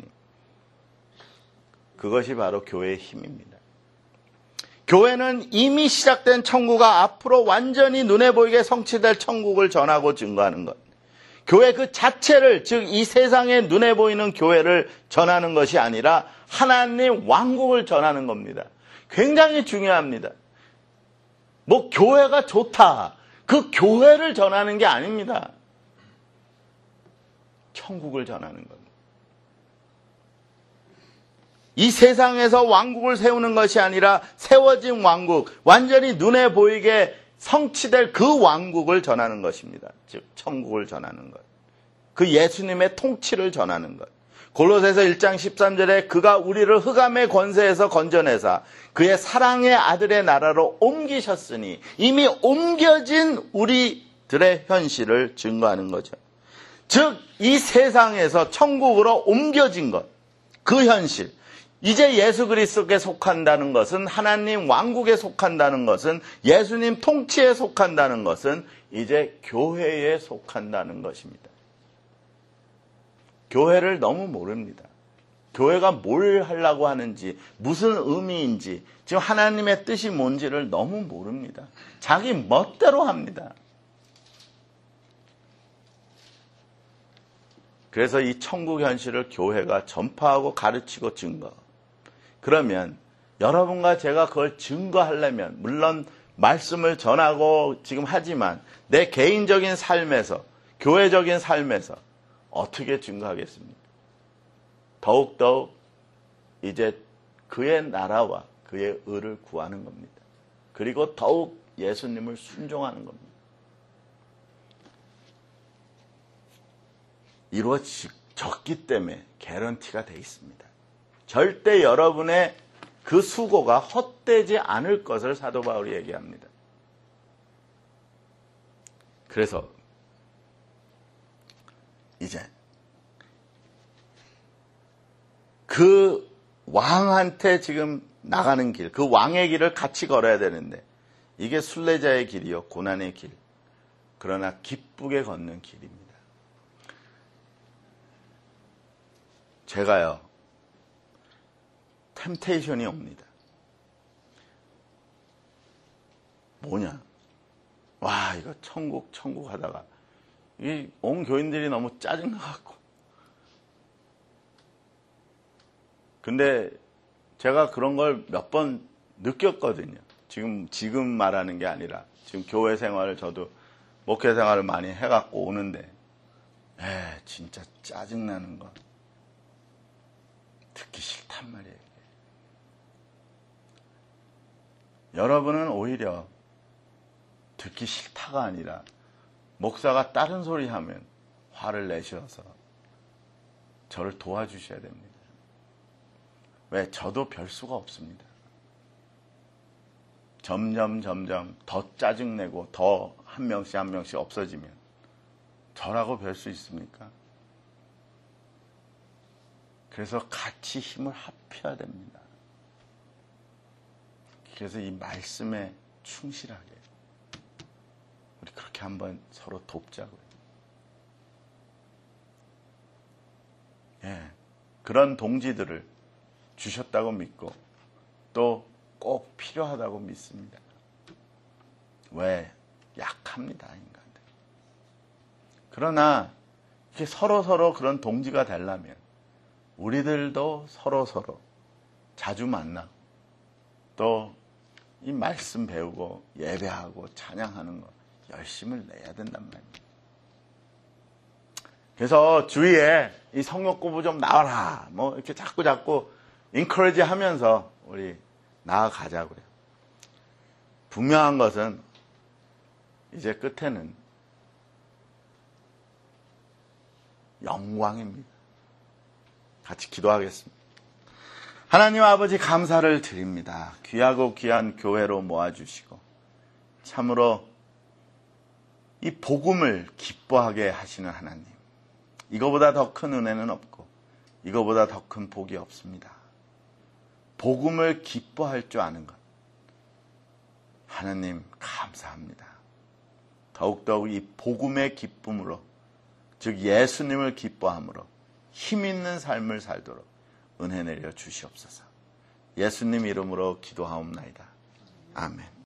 그것이 바로 교회의 힘입니다. 교회는 이미 시작된 천국과 앞으로 완전히 눈에 보이게 성취될 천국을 전하고 증거하는 것. 교회 그 자체를, 즉 이 세상에 눈에 보이는 교회를 전하는 것이 아니라 하나님 왕국을 전하는 겁니다. 굉장히 중요합니다. 뭐 교회가 좋다. 그 교회를 전하는 게 아닙니다. 천국을 전하는 겁니다. 이 세상에서 왕국을 세우는 것이 아니라 세워진 왕국, 완전히 눈에 보이게 성취될 그 왕국을 전하는 것입니다. 즉 천국을 전하는 것. 그 예수님의 통치를 전하는 것. 골로새서 1장 13절에 그가 우리를 흑암의 권세에서 건져내사 그의 사랑의 아들의 나라로 옮기셨으니, 이미 옮겨진 우리들의 현실을 증거하는 거죠. 즉 이 세상에서 천국으로 옮겨진 것, 그 현실. 이제 예수 그리스도께 속한다는 것은, 하나님 왕국에 속한다는 것은, 예수님 통치에 속한다는 것은 이제 교회에 속한다는 것입니다. 교회를 너무 모릅니다. 교회가 뭘 하려고 하는지, 무슨 의미인지, 지금 하나님의 뜻이 뭔지를 너무 모릅니다. 자기 멋대로 합니다. 그래서 이 천국 현실을 교회가 전파하고 가르치고 증거. 그러면 여러분과 제가 그걸 증거하려면, 물론 말씀을 전하고 지금 하지만 내 개인적인 삶에서, 교회적인 삶에서 어떻게 증거하겠습니까? 더욱더욱 이제 그의 나라와 그의 의를 구하는 겁니다. 그리고 더욱 예수님을 순종하는 겁니다. 이루어졌기 때문에 개런티가 돼 있습니다. 절대 여러분의 그 수고가 헛되지 않을 것을 사도 바울이 얘기합니다. 그래서 이제 그 왕한테 지금 나가는 길, 그 왕의 길을 같이 걸어야 되는데, 이게 순례자의 길이요, 고난의 길. 그러나 기쁘게 걷는 길입니다. 제가요, 템테이션이 옵니다. 뭐냐? 와, 이거 천국 하다가 이 온 교인들이 너무 짜증나갖고. 근데 제가 그런 걸 몇 번 느꼈거든요. 지금 말하는 게 아니라, 지금 교회 생활을, 저도 목회 생활을 많이 해갖고 오는데, 진짜 짜증나는 거. 듣기 싫단 말이에요. 여러분은 오히려 듣기 싫다가 아니라 목사가 다른 소리 하면 화를 내셔서 저를 도와주셔야 됩니다. 왜? 저도 별 수가 없습니다. 점점 더 짜증내고 더 한 명씩 없어지면 저라고 별 수 있습니까? 그래서 같이 힘을 합해야 됩니다. 그래서 이 말씀에 충실하게 우리 그렇게 한번 서로 돕자고요. 그런 동지들을 주셨다고 믿고 또 꼭 필요하다고 믿습니다. 왜? 약합니다, 인간들. 그러나 이렇게 서로 그런 동지가 되려면 우리들도 서로 자주 만나고 또 이 말씀 배우고 예배하고 찬양하는 거 열심을 내야 된단 말입니다. 그래서 주위에 이 성역 공부 좀 나와라 뭐 이렇게 자꾸 인커리지 하면서 우리 나아가자고요. 분명한 것은 이제 끝에는 영광입니다. 같이 기도하겠습니다. 하나님 아버지 감사를 드립니다. 귀하고 귀한 교회로 모아주시고 참으로 이 복음을 기뻐하게 하시는 하나님, 이거보다 더 큰 은혜는 없고 이거보다 더 큰 복이 없습니다. 복음을 기뻐할 줄 아는 것, 하나님 감사합니다. 더욱더욱 이 복음의 기쁨으로, 즉 예수님을 기뻐함으로 힘 있는 삶을 살도록 은혜 내려 주시옵소서. 예수님 이름으로 기도하옵나이다. 아멘.